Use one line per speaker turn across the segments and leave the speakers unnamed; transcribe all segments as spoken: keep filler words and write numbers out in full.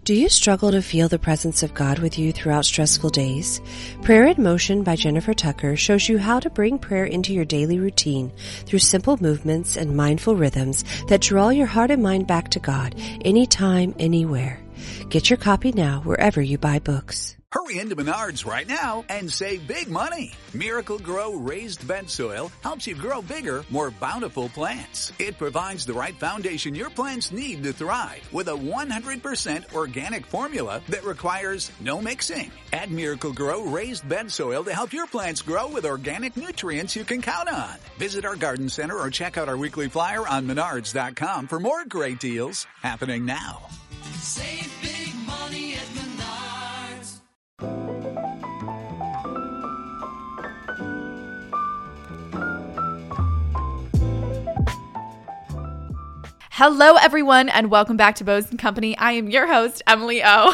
Do you struggle to feel the presence of God with you throughout stressful days? Prayer in Motion by Jennifer Tucker shows you how to bring prayer into your daily routine through simple movements and mindful rhythms that draw your heart and mind back to God anytime, anywhere. Get your copy now wherever you buy books.
Hurry into Menards right now and save big money. Miracle Grow raised bed soil helps you grow bigger, more bountiful plants. It provides the right foundation your plants need to thrive with a one hundred percent organic formula that requires no mixing. Add Miracle Grow raised bed soil to help your plants grow with organic nutrients you can count on. Visit our garden center or check out our weekly flyer on menards dot com for more great deals happening now.
Save big money at Menards.
Hello, everyone, and welcome back to Bows and Company. I am your host, Emily O.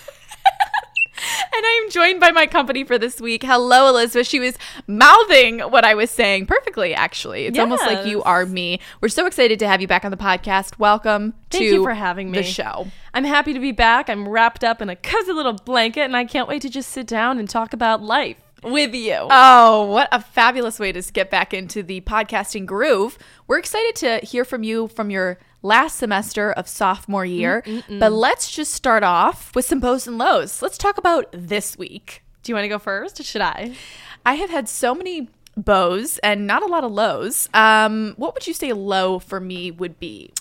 And I am joined by my company for this week. Hello, Elizabeth. She was mouthing what I was saying perfectly, actually. It's yes. almost like you are me. We're so excited to have you back on the podcast. Welcome
Thank
to
you for having me.
the show.
I'm happy to be back. I'm wrapped up in a cozy little blanket, and I can't wait to just sit down and talk about life with you.
Oh, what a fabulous way to get back into the podcasting groove. We're excited to hear from you from your last semester of sophomore year. Mm-mm-mm. But let's just start off with some bows and lows. Let's talk about this week.
Do you want to go first, or should I?
I have had so many bows and not a lot of lows. Um, what would you say low for me would be?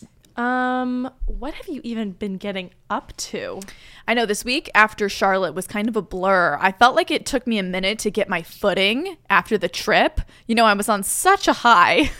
Um, what have you even been getting up to?
I know this week after Charlotte was kind of a blur. I felt like it took me a minute to get my footing after the trip. You know, I was on such a high.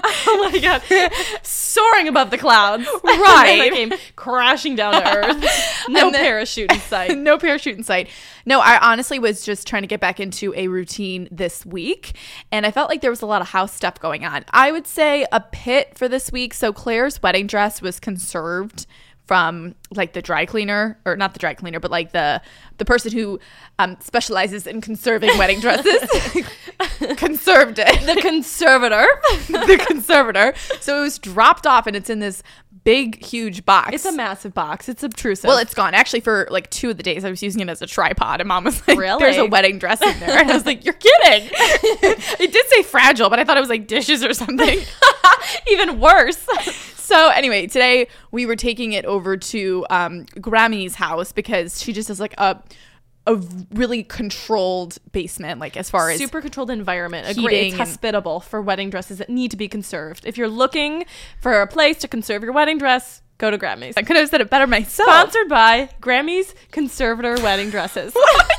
Oh my God. Soaring above the clouds.
Right.
And then I came crashing down to earth. No then, parachute in sight.
No parachute in sight. No, I honestly was just trying to get back into a routine this week. And I felt like there was a lot of house stuff going on. I would say a pit for this week. So Claire's wedding dress was conserved from like the dry cleaner, or not the dry cleaner, but like the the person who um, specializes in conserving wedding dresses. Conserved it.
The conservator.
The conservator. So it was dropped off, and it's in this big, huge box.
It's a massive box. It's obtrusive.
Well, it's gone. Actually, for like two of the days, I was using it as a tripod, and Mom was like,
really?
There's a wedding dress in there. And I was like, you're kidding. It did say fragile, but I thought it was like dishes or something.
Even worse.
So anyway, today we were taking it over to um, Grammy's house because she just has like a a really controlled basement, like as far as
super controlled environment.
Heating.
A great, it's hospitable for wedding dresses that need to be conserved. If you're looking for a place to conserve your wedding dress, go to Grammy's.
I could have said it better myself.
Sponsored by Grammy's Conservator Wedding Dresses.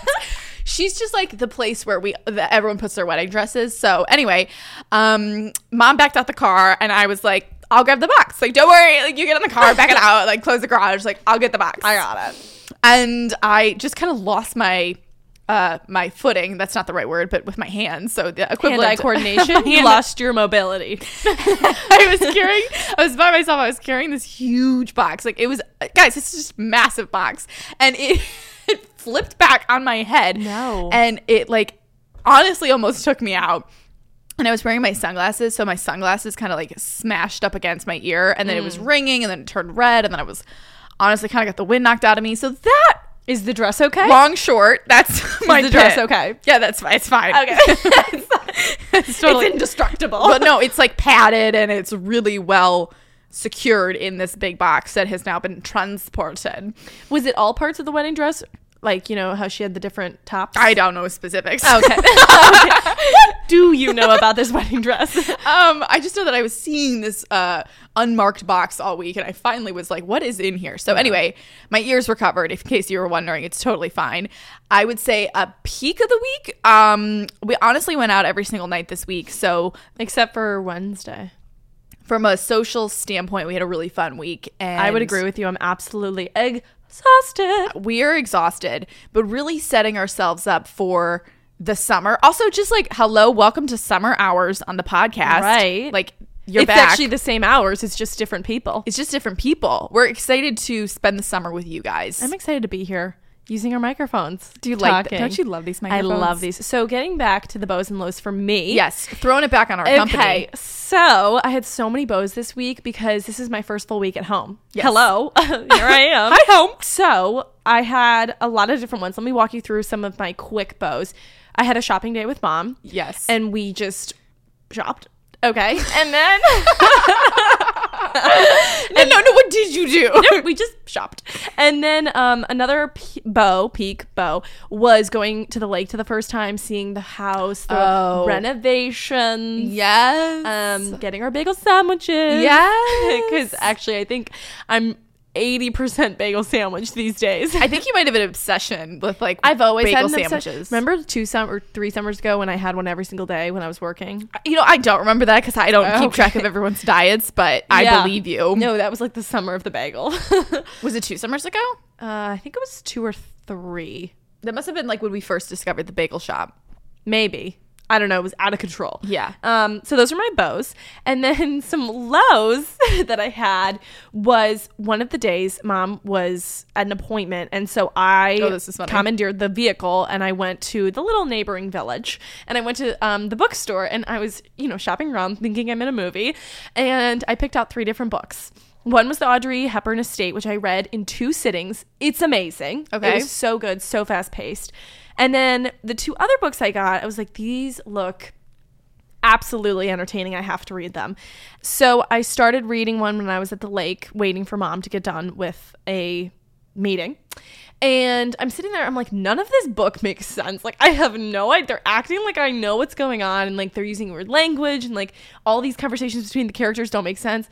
She's just like the place where we that everyone puts their wedding dresses. So anyway, um, Mom backed out the car, and I was like, I'll grab the box. Like, don't worry. Like, you get in the car, back it out, like close the garage. Like, I'll get the box.
I got it.
And I just kind of lost my uh, my footing. That's not the right word, but with my hands. So the equivalent.
Hand-eye coordination. You lost your mobility.
I was carrying, I was by myself. I was carrying this huge box. Like, it was, guys, this is just massive box. And it, it flipped back on my head.
No.
And it, like, honestly almost took me out. And I was wearing my sunglasses, so my sunglasses kind of like smashed up against my ear, and then mm. it was ringing, and then it turned red, and then I was honestly kind of got the wind knocked out of me. So that
is the dress okay?
Long short. That's my
is the dress okay?
Yeah, that's fine. It's fine.
Okay,
it's totally
it's indestructible.
But no, it's like padded, and it's really well secured in this big box that has now been transported.
Was it all parts of the wedding dress? Like, you know, how she had the different tops?
I don't know specifics.
Okay. Okay. What do you know about this wedding dress?
Um, I just know that I was seeing this uh, unmarked box all week, and I finally was like, what is in here? So anyway, my ears were covered, if in case you were wondering. It's totally fine. I would say a peak of the week. Um, we honestly went out every single night this week. So
except for Wednesday.
From a social standpoint, we had a really fun week. And
I would agree with you. I'm absolutely egg exhausted.
We are exhausted, but really setting ourselves up for the summer. Also, just like, hello, welcome to summer hours on the podcast.
Right.
Like, you're
it's
back.
It's actually the same hours. It's just different people.
It's just different people. We're excited to spend the summer with you guys.
I'm excited to be here. using our microphones.
Do you like
talking.
Don't you love these
I
microphones?
love these. So getting back to the bows and lows for me.
Yes, throwing it back on our
Okay,
company.
so I had so many bows this week because this is my first full week at home.
Yes.
Hello, here I am.
Hi, home.
So I had a lot of different ones. Let me walk you through some of my quick bows. I had a shopping day with mom.
Yes.
And we just shopped. Okay. And then
no, no, no, what did you do?
no, we just shopped. And then um, another p- bow, peak bow, was going to the lake to the first time, seeing the house, the
Oh.
renovations.
Yes.
Um, getting our bagel sandwiches.
Yes.
Because actually, I think I'm eighty percent bagel sandwich these days.
I think you might have an obsession with like
I've always
bagel
had an
sandwiches.
obsession. Remember two sum or three summers ago when I had one every single day when I was working?
You know, I don't remember that because I don't keep
Okay.
track of everyone's diets, but I
Yeah.
believe you.
No, that was like the summer of the bagel.
Was it two summers ago?
Uh, I think it was two or three.
That must have been like when we first discovered the bagel shop.
Maybe. I don't know. It was out of control.
Yeah.
Um, so those are my bows. And then some lows that I had was one of the days mom was at an appointment. And so I
Oh, this is funny.
commandeered the vehicle and I went to the little neighboring village. And I went to um, the bookstore and I was, you know, shopping around thinking I'm in a movie. And I picked out three different books. One was the Audrey Hepburn Estate, which I read in two sittings. It's amazing.
Okay.
It was so good, so fast paced. And then the two other books I got, I was like, these look absolutely entertaining. I have to read them. So I started reading one when I was at the lake waiting for mom to get done with a meeting. And I'm sitting there, I'm like, none of this book makes sense. Like, I have no idea. They're acting like I know what's going on. And like, they're using weird language. And like, all these conversations between the characters don't make sense.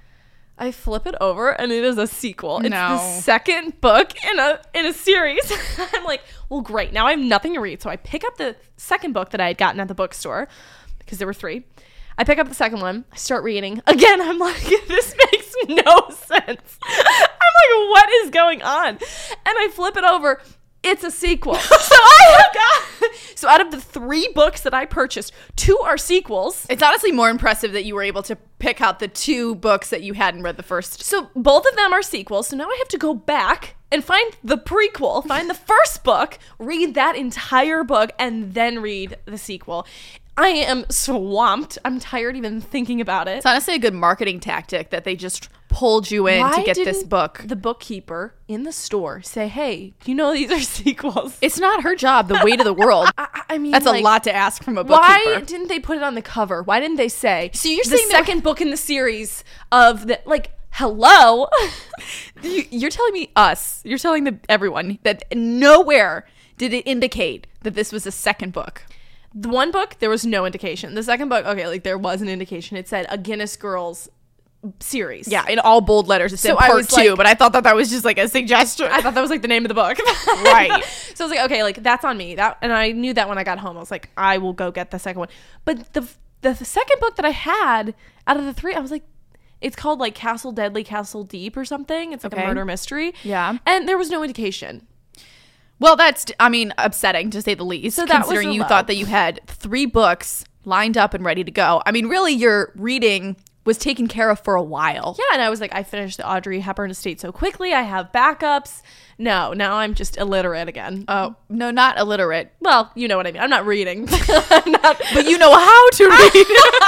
I flip it over and it is a sequel. It's
No.
the second book in a in a series. I'm like, well, great. Now I have nothing to read. So I pick up the second book that I had gotten at the bookstore because there were three. I pick up the second one. I start reading. Again, I'm like, this makes no sense. I'm like, what is going on? And I flip it over. It's a sequel. So I have got so out of the three books that I purchased, two are sequels.
It's honestly more impressive that you were able to pick out the two books that you hadn't read the first.
So both of them are sequels. So now I have to go back and find the prequel, find the first book, read that entire book, and then read the sequel. I am swamped. I'm tired even thinking about it.
It's honestly a good marketing tactic that they just pulled you in to get this
didn't
book.
the bookkeeper in the store say, hey, you know these are sequels?
It's not her job, the weight of the world.
I, I mean,
That's
like,
a lot to ask from a bookkeeper.
Why didn't they put it on the cover? Why didn't they say,
So you're
the
saying that-
second book in the series of the, like, hello?
You, you're telling me us, you're telling the, everyone that nowhere did it indicate that this was a second book.
The one book, there was no indication. The second book, okay, like there was an indication. It said a Guinness Girls series.
Yeah, in all bold letters it said
So I
part
was
two,
like-
but I thought that that was just like a suggestion.
I thought that was like the name of the book.
Right.
So I was like, okay, like that's on me. That, and I knew that when I got home. I was like, I will go get the second one. But the the second book that I had out of the three, I was like, it's called like Castle Deadly, Castle Deep or something. It's like
Okay.
a murder mystery.
Yeah.
And there was no indication.
Well, that's, I mean, upsetting to say the least.
So that was
considering
a
you
low.
thought that you had three books lined up and ready to go. I mean, really, your reading was taken care of for a while.
Yeah, and I was like, I finished the Audrey Hepburn Estate so quickly. I have backups. No, now I'm just illiterate again.
Oh, no, not illiterate.
Well, you know what I mean. I'm not reading. I'm not,
But you know how to read.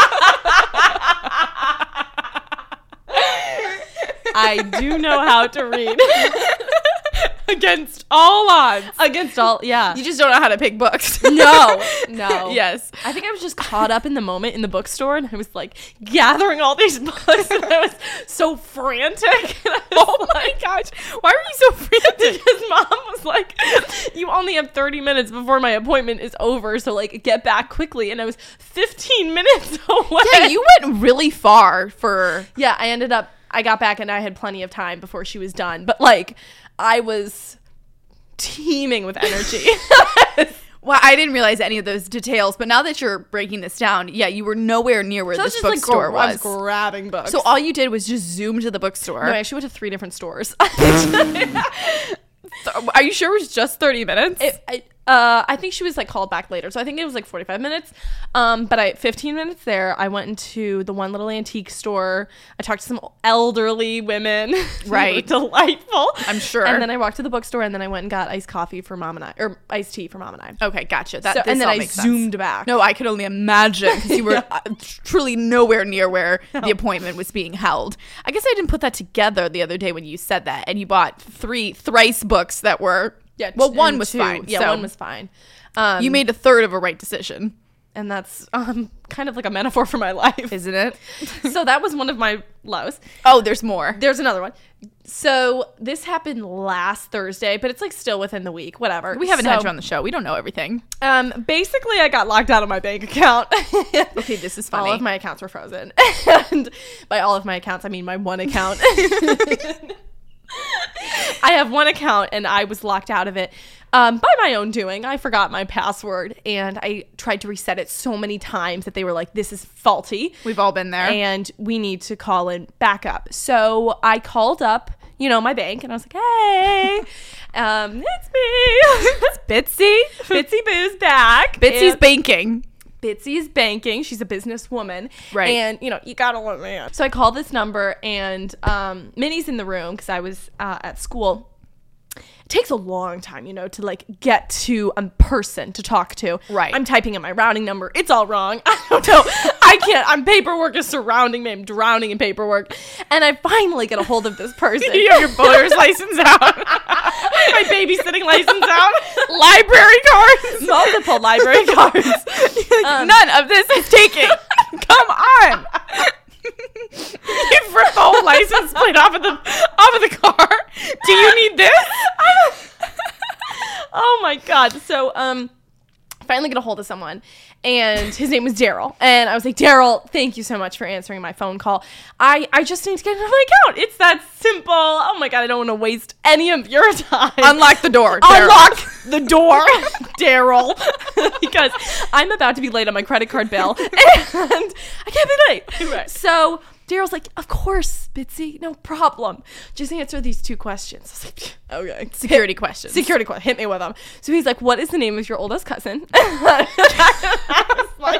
I do know how to read. Against all odds. Against all, yeah.
You just don't know how to pick books.
No, no.
Yes.
I think I was just caught up in the moment in the bookstore and I was like gathering all these books and I was so frantic. And I was
Oh my
like,
gosh. Why were you so frantic?
because mom was like, you only have thirty minutes before my appointment is over, so like get back quickly. And I was fifteen minutes away.
Yeah, you went really far for...
Yeah, I ended up, I got back and I had plenty of time before she was done. But like, I was teeming with energy.
Well, I didn't realize any of those details, but now that you're breaking this down, yeah, you were nowhere near where
So I was
this
just like,
bookstore
gr- I
was.
was grabbing books.
So all you did was just zoom to the bookstore.
no, I actually went to three different stores.
Are you sure it was just thirty minutes?
It, I, Uh, I think she was like called back later, so I think it was like forty-five minutes. Um, but I fifteen minutes there. I went into the one little antique store. I talked to some elderly women.
Right,
delightful.
I'm sure.
And then I walked to the bookstore, and then I went and got iced coffee for Mom and I, or iced tea for Mom and I.
Okay, gotcha. That
So,
this
and then
all
I
makes
zoomed
sense.
back.
No, I could only imagine because you were uh, truly nowhere near where the appointment was being held. I guess I didn't put that together the other day when you said that, and you bought three thrice books that were.
Yeah,
well,
t-
one
and
was
two.
fine.
Yeah,
so
one was fine. Um,
you made a third of a right decision,
and that's um kind of like a metaphor for my life,
isn't it?
So that was one of my lows.
Oh, there's more.
There's another one. So this happened last Thursday, but it's like still within the week. Whatever.
We haven't
so,
had you on the show. We don't know everything.
Um, basically, I got locked out of my bank account.
Okay, this is funny.
All of my accounts were frozen, and by all of my accounts, I mean my one account. I have one account, and I was locked out of it um, by my own doing. I forgot my password, and I tried to reset it so many times that they were like, "This is faulty."
We've all been there.
And we need to call in backup. So I called up, you know, my bank, and I was like, hey, um, it's me.
It's Bitsy.
Bitsy Boo's back.
Bitsy's
And
banking.
Bitsy is banking. She's a businesswoman.
Right.
And, you know, you gotta let me in. So I called this number, and um, Minnie's in the room because I was uh, at school. It takes a long time, you know, to like get to a person to talk to.
Right.
I'm typing in my routing number. It's all wrong. I don't know. I can't. I'm paperwork is surrounding me. I'm drowning in paperwork. And I finally get a hold of this person.
You have your voter's license out.
My babysitting license out.
Library cards.
Multiple library cards. Um,
None of this is taken. Come on. You ripped the whole license plate off of the off of the car. Do you need this?
Oh my god. So um finally get a hold of someone, and his name was Daryl, and I was like, Daryl, thank you so much for answering my phone call. I I just need to get into my account. It's that simple. Oh my god, I don't want to waste any of your time.
Unlock the door. Daryl.
Unlock the door, Daryl, because I'm about to be late on my credit card bill, and I can't be late.
Right.
So Daryl's like, of course, Bitsy, no problem. Just answer these two questions. I was like, okay.
Security questions.
Security question. Hit me with them. So he's like, what is the name of your oldest cousin? I was like,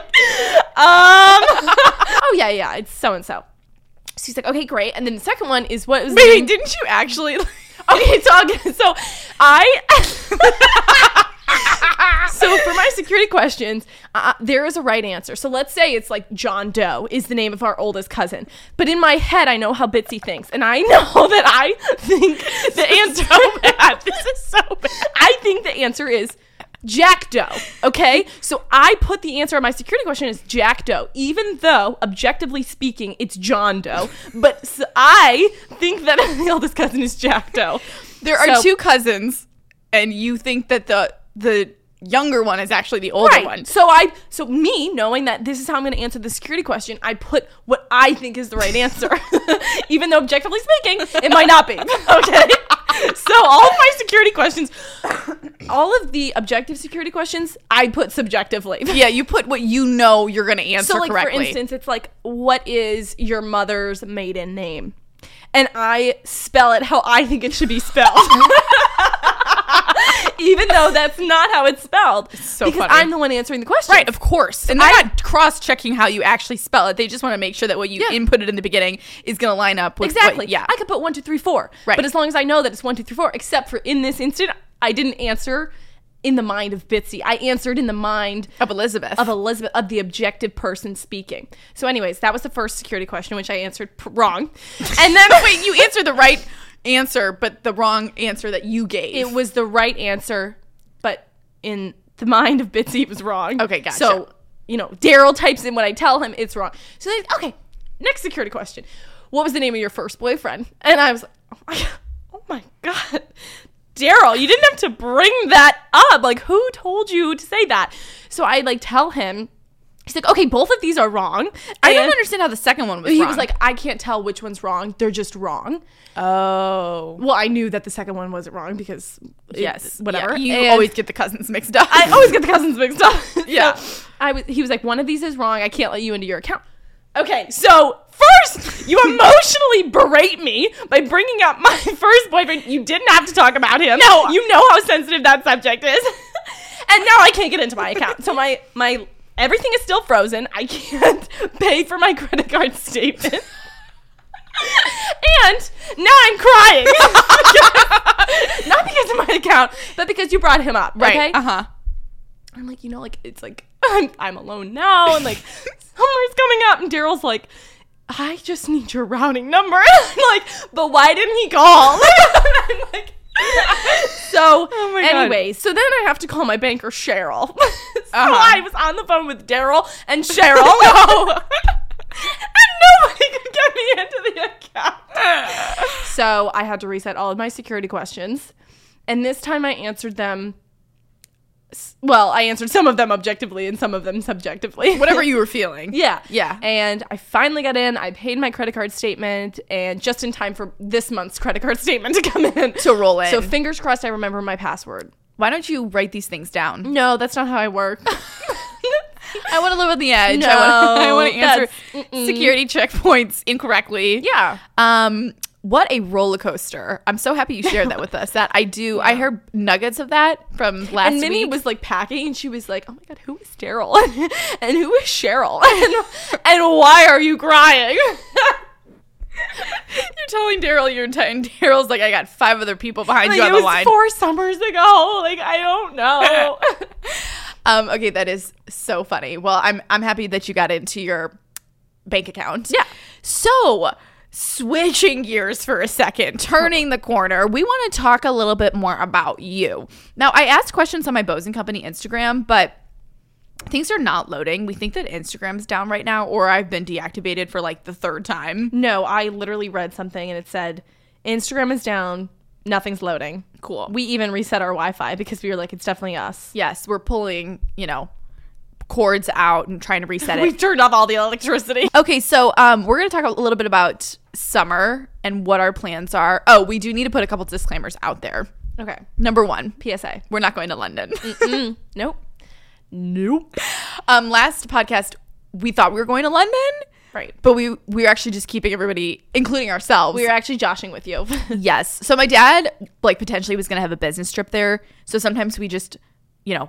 um, oh yeah, yeah, it's so-and-so. So he's like, okay, great. And then the second one is, what is the
Wait,
name?
didn't you actually?
Okay, so, I'll get- so I... So for my security questions, uh, there is a right answer. So let's say it's like John Doe is the name of our oldest cousin. But in my head, I know how Bitsy thinks. And I know that I think the answer... so bad. This is so bad. I think the answer is Jack Doe. Okay? So I put the answer on my security question as Jack Doe, even though, objectively speaking, it's John Doe. But so I think that the oldest cousin is Jack Doe.
There are
So-
two cousins, and you think that the the younger one is actually the older
Right.
one.
So I, so me knowing that this is how I'm going to answer the security question, I put what I think is the right answer, even though objectively speaking, it might not be. Okay. So all of my security questions, all of the objective security questions, I put subjectively.
Yeah, you put what you know you're going to answer
So like
correctly.
for instance, it's like, what is your mother's maiden name? And I spell it how I think it should be spelled. Even though that's not how it's spelled. It's
so
because
funny.
I'm the one answering the question.
Right, of course. And they're
I-
not cross-checking how you actually spell it. They just want to make sure that what you
Yeah.
inputted in the beginning is going to line up with
Exactly.
what, yeah.
I could put one, two, three, four.
Right.
But as long as I know that it's one, two, three, four, except for in this instant, I didn't answer in the mind of Bitsy. I answered in the mind
Of Elizabeth.
of Elizabeth, of the objective person speaking. So anyways, that was the first security question, which I answered p- wrong.
And then, wait, you answered the right answer, but the wrong answer that you gave.
It was the right answer, but in the mind of Bitsy, it was wrong.
Okay, gotcha.
So, you know, Daryl types in what I tell him, it's wrong. So they, okay, next security question. What was the name of your first boyfriend? And I was like, oh my God, oh my God. Daryl, you didn't have to bring that up. Like, who told you to say that? So I like tell him, he's like, okay, both of these are wrong.
I don't
And
understand how the second one was
He
wrong.
was like, I can't tell which one's wrong. They're just wrong.
oh.
Well, I knew that the second one wasn't wrong because it-
Yes.
whatever.
Yeah, you
And-
always get the cousins mixed up.
I always get the cousins mixed up.
Yeah.
So I was. He was like, one of these is wrong. I can't let you into your account. Okay, so first you emotionally berate me by bringing up my first boyfriend. You didn't have to talk about him.
No.
You know how sensitive that subject is. now I can't get into my account. So my my everything is still frozen. I can't pay for my credit card statement. And now I'm crying. Not because of my account, but because you brought him up.
Right.
Okay?
Uh-huh.
I'm like, you know, like, it's like, I'm, I'm alone now. And like, summer's coming up. And Daryl's like, I just need your routing number. And I'm like, but why didn't he call? I'm like, so
Oh my God.
anyway, so then I have to call my banker, Cheryl. so
Uh-huh.
I was on the phone with Daryl and Cheryl. No. And nobody could get me into the account. So I had to reset all of my security questions. And this time I answered them. Well, I answered some of them objectively and some of them subjectively.
Whatever you were feeling.
Yeah.
Yeah.
And I finally got in. I paid my credit card statement and just in time for this month's credit card statement to come in.
To roll in.
So fingers crossed I remember my password.
Why don't you write these things down?
No, that's not how I work.
I want to live on the edge.
No,
I want to answer
that's- mm-mm.
security checkpoints incorrectly.
Yeah.
Um, what a roller coaster. I'm so happy you shared that with us. That I do. I heard nuggets of that from last
And Minnie
week.
was like packing and she was like, oh my God, who is Daryl? And who is Cheryl? And, and why are you crying?
You're telling Daryl you're telling Daryl's like, I got five other people behind
Like,
you on
it
the
was
line.
four summers ago. Like, I don't know.
Um, okay, that is so funny. Well, I'm I'm happy that you got into your bank account.
Yeah.
So, switching gears for a second, turning the corner, we want to talk a little bit more about you. Now, I asked questions on my Bose and Company Instagram, but things are not loading. We think that Instagram's down right now, or I've been deactivated for like the third time.
No, I literally read something and it said, Instagram is down. Nothing's loading.
Cool.
We even reset our Wi-Fi because we were like, it's definitely us.
Yes, we're pulling, you know, cords out and trying to reset
We
it.
turned off all the electricity.
Okay, so um, we're going to talk a little bit about summer and what our plans are. Oh, we do need to put a couple disclaimers out there.
Okay.
Number one,
P S A.
we're not going to London.
Nope. Nope.
um, last podcast, we thought we were going to London,
Right.
but we we were actually just keeping everybody, including ourselves.
We were actually joshing with you.
Yes. So my dad, like, potentially was going to have a business trip there. So sometimes we just, you know,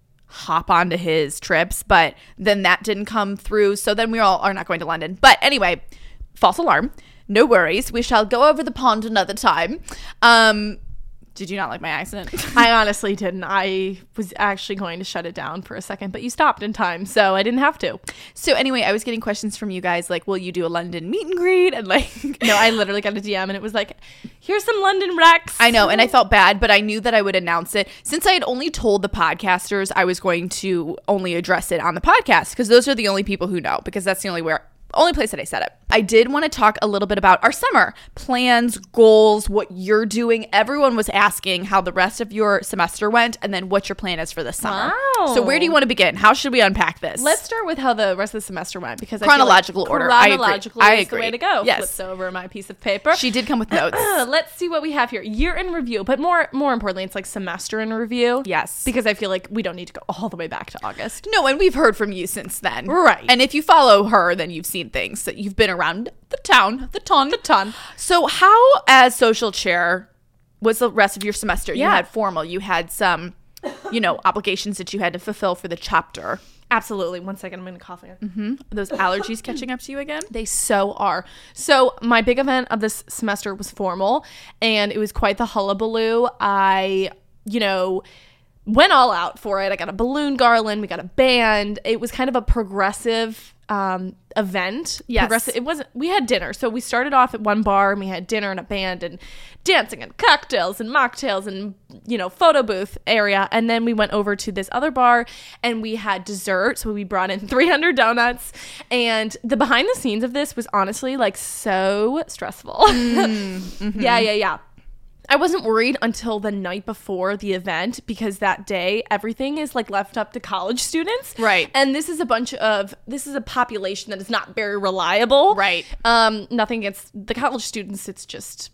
hop onto his trips, but then that didn't come through. So then we all are not going to London. But anyway, false alarm. No worries. We shall go over the pond another time. Um, did you not like my accent?
I honestly didn't. I was actually going to shut it down for a second, but you stopped in time, so I didn't have to.
So anyway, I was getting questions from you guys like, will you do a London meet and greet? And like,
No, I literally got a D M and it was like, here's some London Rex.
I know, and I felt bad, but I knew that I would announce it. Since I had only told the podcasters I was going to only address it on the podcast, because those are the only people who know, because that's the only where only place that I said it. I did want to talk a little bit about our summer plans, goals, what you're doing. Everyone was asking how the rest of your semester went and then what your plan is for this summer.
Wow.
So where do you want to begin? How should we unpack this?
Let's start with how the rest of the semester went because
Chronological
I feel like
order. I agree.
Chronologically
I
is the
agree.
way to go.
Yes.
Flips over my piece of paper.
She did come with notes.
Let's see what we have here. Year in review, but more more importantly, it's like semester in review.
Yes.
Because I feel like we don't need to go all the way back to August.
No, and we've heard from you since then.
Right.
And if you follow her, then you've seen things that you've been around the town, the ton. The
ton.
So how, as social chair, was the rest of your semester? You
Yeah.
had formal. You had some, you know, obligations that you had to fulfill for the chapter.
Absolutely. One second, I'm going to cough again.
Mm-hmm. Are those allergies catching up to you again?
They so are. So my big event of this semester was formal, and it was quite the hullabaloo. I, you know, went all out for it. I got a balloon garland. We got a band. It was kind of a progressive um, event.
Yes.
Progressive. It wasn't. We had dinner. So we started off at one bar, and we had dinner and a band and dancing and cocktails and mocktails and, you know, photo booth area. And then we went over to this other bar, and we had dessert. So we brought in three hundred donuts. And the behind the scenes of this was honestly like so stressful.
Mm, mm-hmm.
Yeah, yeah, yeah. I wasn't worried until the night before the event because that day everything is like left up to college students.
Right.
And this is a bunch of this is a population that is not very reliable.
Right.
Um nothing against the college students, it's just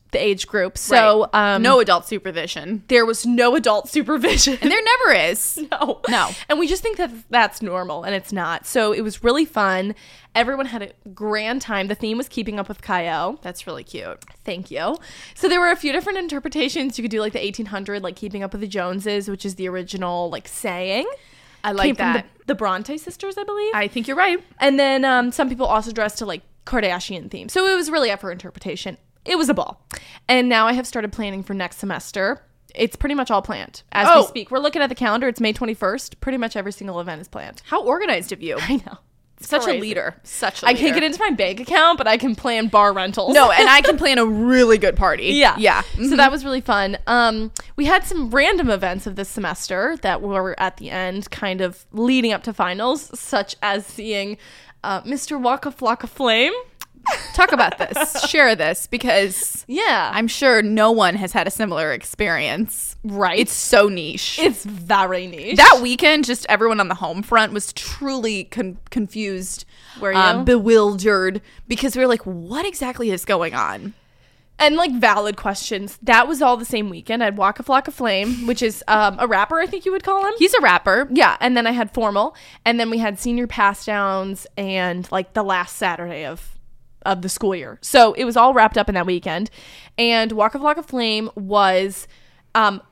the age group. So
Right.
um,
no adult supervision.
there was no adult supervision.
And there never is.
No.
No.
And we just think that that's normal, and it's not. So it was really fun. Everyone had a grand time. The theme was keeping up with Kyle.
That's really cute.
Thank you. So there were a few different interpretations. You could do like the eighteen hundred, like keeping up with the Joneses, which is the original like saying.
I like
Came from
that.
the, the Bronte sisters, I believe.
I think you're right.
And then um, some people also dressed to like Kardashian theme. So it was really up for interpretation. It was a ball. And now I have started planning for next semester. It's pretty much all planned as
Oh.
we speak. We're looking at the calendar. It's May twenty-first. Pretty much every single event is planned.
How organized of you.
I know.
Such
crazy.
a leader. Such a
I
leader.
can't get into my bank account, but I can plan bar rentals.
No, and I can plan a really good party.
Yeah.
Yeah.
So that was really fun. Um, we had some random events of this semester that were at the end, kind of leading up to finals, such as seeing uh, Mister Waka Flocka Flame.
Talk about this. Share this, because
Yeah.
I'm sure no one has had a similar experience.
right.
It's so niche.
It's very niche.
That weekend, just everyone on the home front was truly con- confused,
Were
um,
you?
bewildered, because we were like, what exactly is going on?
And like valid questions. That was all the same weekend. I had Waka Flocka Flame, which is um, a rapper, I think you would call him.
He's a rapper.
Yeah, and then I had formal, and then we had senior pass downs and like the last Saturday of of the school year. So it was all wrapped up in that weekend. And Waka Flocka Flame was um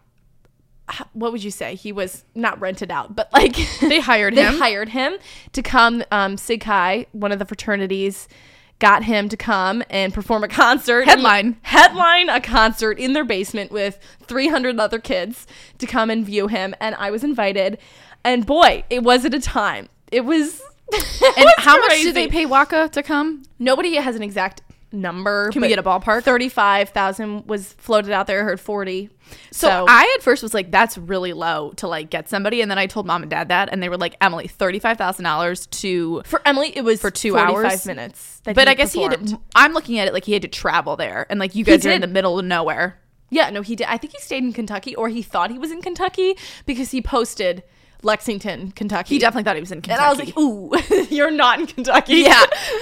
h- what would you say? He was not rented out, but like
They hired
they
him.
hired him to come. um Sig Chi, one of the fraternities, got him to come and perform a concert.
Headline.
Headline a concert in their basement with three hundred other kids to come and view him. And I was invited. And boy, it was at a time. It was. it
And
was
how much
crazy.
did they pay Waka to come?
Nobody has an exact number.
Can we
but
get a ballpark?
thirty-five thousand was floated out there. I heard forty.
So,
So,
I at first was like, that's really low to like get somebody. And then I told mom and dad that, and they were like, Emily, thirty-five thousand dollars to.
for Emily, it was
For two
forty-five
hours?
minutes. that
But
he
I guess he
performed.
had. I'm looking at it like he had to travel there, and like you guys are in
did.
the middle of nowhere.
Yeah, no, he did. I think he stayed in Kentucky, or he thought he was in Kentucky because he posted Lexington, Kentucky.
He definitely thought he was in
And
Kentucky.
I was like, ooh, you're not in Kentucky.
yeah.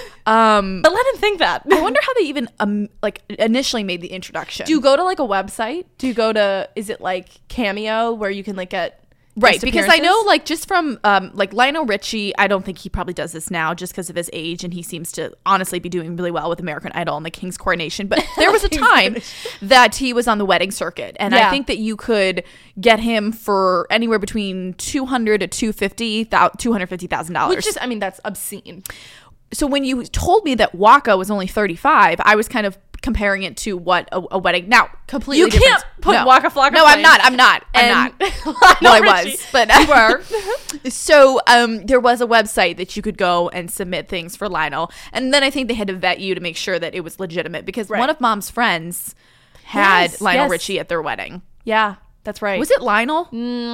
Um,
But let him think that.
I wonder how they even um like initially made the introduction.
Do you go to like a website? Do you go to, is it like Cameo where you can like get
Right,
guest
because I know,
appearances?
like, just from um, like Lionel Richie, I don't think he probably does this now just because of his age, and he seems to honestly be doing really well with American Idol and the King's Coronation. But there was a time that he was on the wedding circuit, and
Yeah.
I think that you could get him for anywhere between two hundred to two fifty two hundred fifty thousand dollars.
Which is, I mean, that's obscene.
So when you told me that Waka was only thirty-five, I was kind of comparing it to what a, a wedding now completely
You
different-
can't put
no.
Waka Flocka
No, I'm
Flame
not. I'm not. I'm
and
not. Well, I
Lionel
was,
Richie.
but
You were.
So um, there was a website that you could go and submit things for Lionel, and then I think they had to vet you to make sure that it was legitimate, because
Right.
one of Mom's friends had
Yes,
Lionel
yes.
Richie at their wedding.
Yeah, that's right.
Was it Lionel?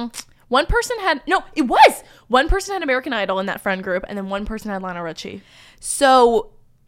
One person had, no, it was. One person had American Idol in that friend group, and then one person had Lionel Richie.
So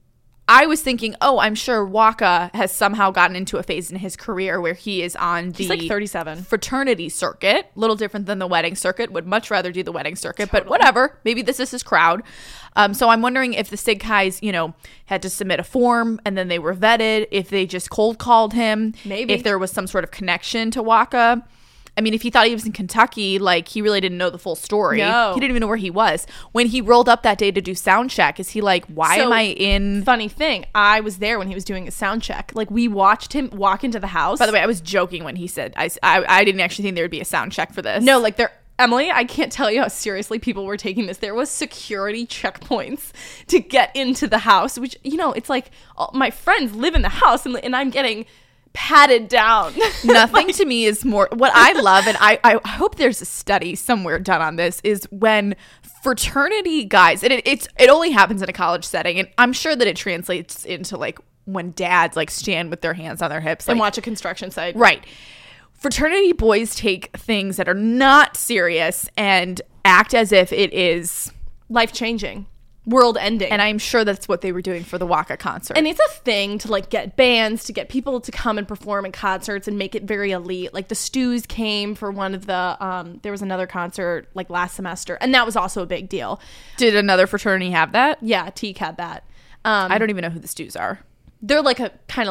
I was thinking, oh, I'm sure Waka has somehow gotten into a phase in his career where he is on the
He's like thirty-seven.
fraternity circuit, a little different than the wedding circuit. Would much rather do the wedding circuit, but whatever. Maybe this is his crowd. Um, so I'm wondering if the Sig Chis, you know, had to submit a form and then they were vetted, if they just cold called him,
Maybe.
if there was some sort of connection to Waka. I mean, if he thought he was in Kentucky, like, he really didn't know the full story.
No.
He didn't even know where he was. When he rolled up that day to do sound check, is he like, why
So,
am I in...
Funny thing, I was there when he was doing a sound check. Like, we watched him walk into the house.
By the way, I was joking when he said, I, I, I didn't actually think there would be a sound check for this.
No, like there, Emily, I can't tell you how seriously people were taking this. There was security checkpoints to get into the house, which, you know, it's like all, my friends live in the house and, and I'm getting patted down.
Nothing to me is more what I love, and I, I hope there's a study somewhere done on this, is when fraternity guys, and it, it's it only happens in a college setting, and I'm sure that it translates into like when dads like stand with their hands on their hips
and
like,
watch a construction site.
right. Fraternity boys take things that are not serious and act as if it is,
Life changing. World ending.
and I'm sure that's what they were doing for the Waka concert.
And it's a thing to like get bands, to get people to come and perform in concerts and make it very elite. Like the Stews came for one of the, um, there was another concert like last semester, and that was also a big deal.
Did another fraternity have that?
Yeah, Teak had that. Um,
I don't even know who the Stews are.
they're like a kind of like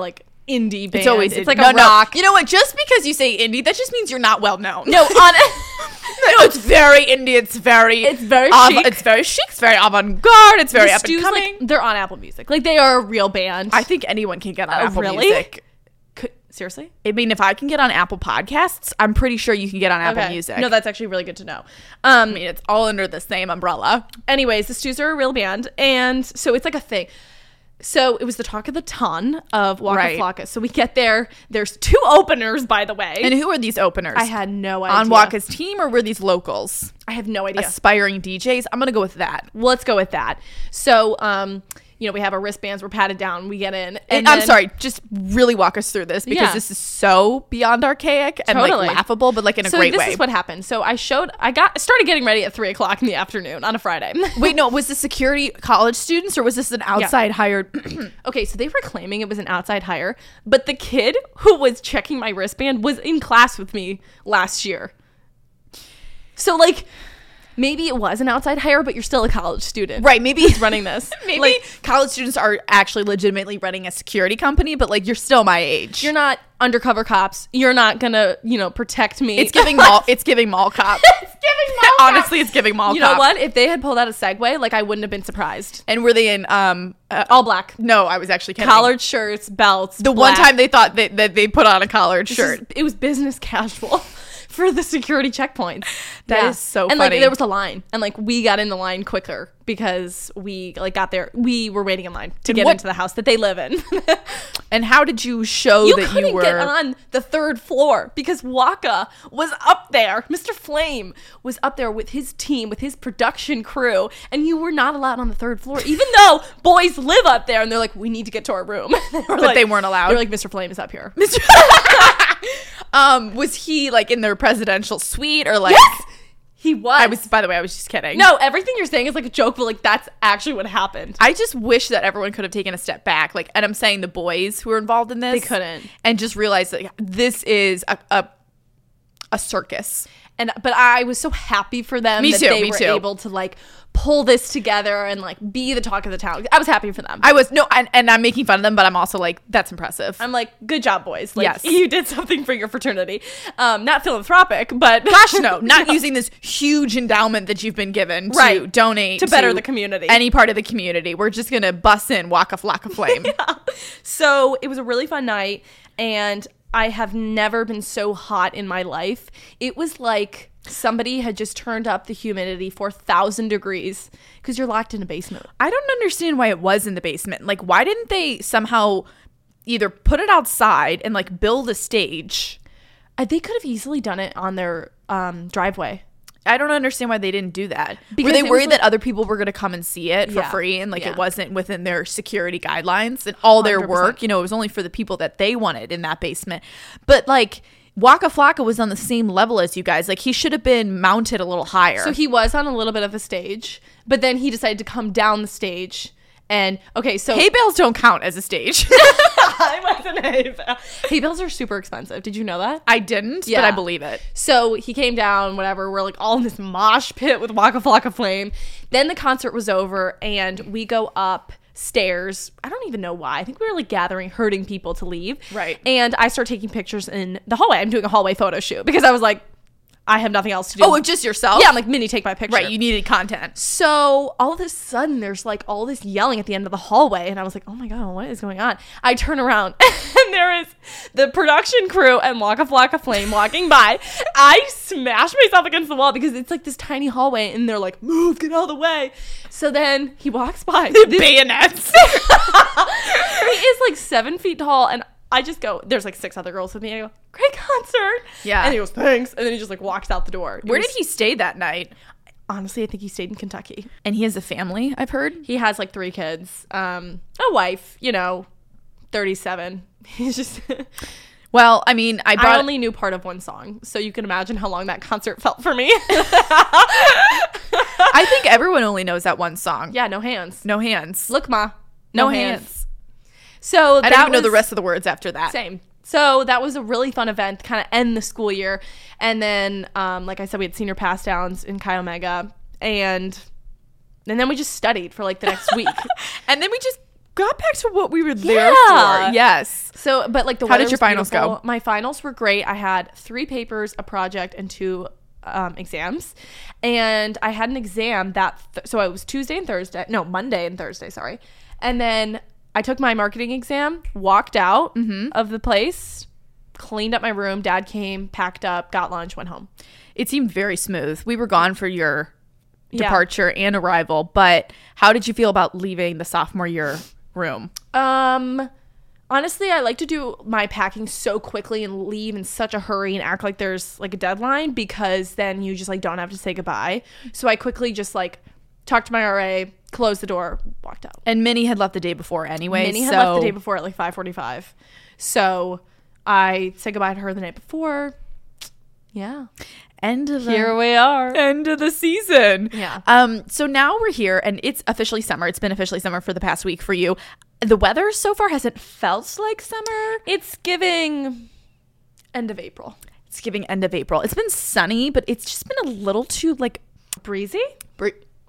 indie band.
It's always
it's like
no,
a
no.
rock.
You know what? Just because you say indie, that just means you're not well known.
No, on
no, it's very indie. It's very
It's very
av-
chic.
It's very chic. It's very avant-garde. It's very
the
up and
Stews,
coming.
like, they're on Apple Music. Like they are a real band.
I think anyone can get on
Oh,
Apple
really?
Music.
Could, seriously?
I mean, if I can get on Apple Podcasts, I'm pretty sure you can get on Apple Music.
No, that's actually really good to know. Um,
I mean, it's all under the same umbrella.
anyways, the Stews are a real band, and so it's like a thing. So it was the talk of the ton of Waka
Right.
Flocka. So we get there. There's two openers, by the way.
And who are these openers?
I had no idea.
on Waka's team, or were these locals?
I have no idea.
Aspiring D Js? I'm going to go with that.
Well, let's go with that. So, um, you know, we have our wristbands. We're patted down. We get in.
And
And
I'm
then-
sorry, just really walk us through this because
Yeah.
this is so beyond archaic and
Totally.
like laughable, but like in a
So
great
this
way.
is what happened. So I showed, I got, started getting ready at three o'clock in the afternoon on a Friday.
Wait, no, was this security college students or was this an outside hired?
Okay, so they were claiming it was an outside hire, but the kid who was checking my wristband was in class with me last year. So like, maybe it was an outside hire, but you're still a college student.
Right, maybe
Who's running this.
Maybe
Like,
college students are actually legitimately running a security company, but like you're still my age.
you're not undercover cops. You're not gonna, you know, protect me.
It's giving mall. It's giving mall cop.
It's giving mall cop.
Honestly, it's giving mall
You
cop.
know what? If they had pulled out a Segway, like I wouldn't have been surprised.
And were they in um? Uh,
All black.
no, I was actually kidding.
Collared shirts, belts.
The
black.
one time they thought that, that they put on a collared
This
shirt.
is- it was business casual for the security checkpoints.
That is so
and
funny.
like there was a line, and like we got in the line quicker because we like got there. We were waiting in line to
And
get
what-
into the house that they live in.
And how did you show
you
that
couldn't
you were?
get on the third floor because Waka was up there. Mister Flame was up there with his team, with his production crew, and you were not allowed on the third floor, even though boys live up there. And they're like, we need to get to our room. They were
But
like-
they weren't allowed?
They're like, Mister Flame is up here.
um, was he like in their presidential suite or like?
Yes, he was.
I was. By the way, I was just kidding.
No, everything you're saying is like a joke, but like that's actually what happened.
I just wish that everyone could have taken a step back. Like, and I'm saying the boys who were involved in this,
They couldn't.
and just realized that this is a a, a circus.
And but I was so happy for them
Me
that
too,
they
me
were
too.
able to like pull this together and like be the talk of the town. I was happy for them.
I was no, and, and I'm making fun of them, but I'm also like, that's impressive.
I'm like, good job, boys. Like,
Yes.
you did something for your fraternity. Um, not philanthropic, but
Gosh, no, not using this huge endowment that you've been given to
Right.
donate
To better the community.
any part of the community. We're just gonna bust in Waka Flocka Flame.
So it was a really fun night, and I have never been so hot in my life. It was like somebody had just turned up the humidity four thousand degrees because you're locked in a basement.
I don't understand why it was in the basement. Like, why didn't they somehow either put it outside and like build a stage?
Uh, they could have easily done it on their um, driveway.
I don't understand why they didn't do that.
Because
were they
it was
worried
like-
that other people were going to come and see it for
Yeah.
free and like
Yeah.
it wasn't within their security guidelines and all their
one hundred percent.
work? You know, it was only for the people that they wanted in that basement. But like Waka Flocka was on the same level as you guys. Like he should have been mounted a little higher.
So he was on a little bit of a stage, but then he decided to come down the stage. And okay, so
hay bales don't count as a stage.
I wasn't hay bale. Hay bales are super expensive. Did you know that?
I didn't,
Yeah.
but I believe it.
So he came down, whatever. We're like all in this mosh pit with Waka Flocka Flame. Then the concert was over, and we go upstairs. I don't even know why. I think we were like gathering, herding people to leave.
Right.
And I start taking pictures in the hallway. I'm doing a hallway photo shoot because I was like, I have nothing else to do.
Oh, just yourself?
Yeah, I'm like, Minnie, take my picture.
Right, you needed content.
So all of a sudden, there's like all this yelling at the end of the hallway, and I was like, "Oh my god, what is going on?" I turn around, and there is the production crew and Waka Flocka Flame walking by. I smash myself against the wall because it's like this tiny hallway, and they're like, "Move, get out of the way." So then he walks by. This-
Bayonets.
he is like seven feet tall, and I just go. There's like six other girls with me. I go, "Great concert."
Yeah.
and he goes, "Thanks," and then he just like walks out the door. It
Where
was-
did he stay that night?
Honestly, I think he stayed in Kentucky.
And he has a family, I've heard.
He has like three kids, um, a wife, you know, thirty-seven. He's just.
Well, I mean, I brought
I only knew part of one song, so you can imagine how long that concert felt for me.
I think everyone only knows that one song.
Yeah, no hands.
No hands.
Look, ma,
no,
no,
hands.
hands. So
I
that
don't even know the
was-
rest of the words after that.
Same. So that was a really fun event to kind of end the school year, and then, um, like I said, we had senior pass downs in Chi Omega, and and then we just studied for like the next week.
And then we just got back to what we were there
Yeah.
for. Yes.
So, but like the
How
weather
did your
was
finals
beautiful.
go?
My finals were great. I had three papers, a project, and two um, exams. And I had an exam that, th- so it was Tuesday and Thursday. No, Monday and Thursday, sorry. And then I took my marketing exam, walked out
Mm-hmm.
of the place, cleaned up my room. Dad came, packed up, got lunch, went home.
It seemed very smooth. We were gone for your
Yeah.
departure and arrival, but how did you feel about leaving the sophomore year room?
Um, honestly, I like to do my packing so quickly and leave in such a hurry and act like there's like a deadline, because then you just like don't have to say goodbye. So I quickly just like talked to my R A, closed the door, walked out.
And Minnie had left the day before anyway.
Minnie had
so
left the day before at like five forty-five. So I said goodbye to her the night before. Yeah.
End of the
Here we are.
end of the season.
Yeah.
Um. So now we're here, and it's officially summer. It's been officially summer for the past week for you. The weather so far hasn't felt like summer.
It's giving end of April.
It's giving end of April. It's been sunny, but it's just been a little too like
Breezy?
bree-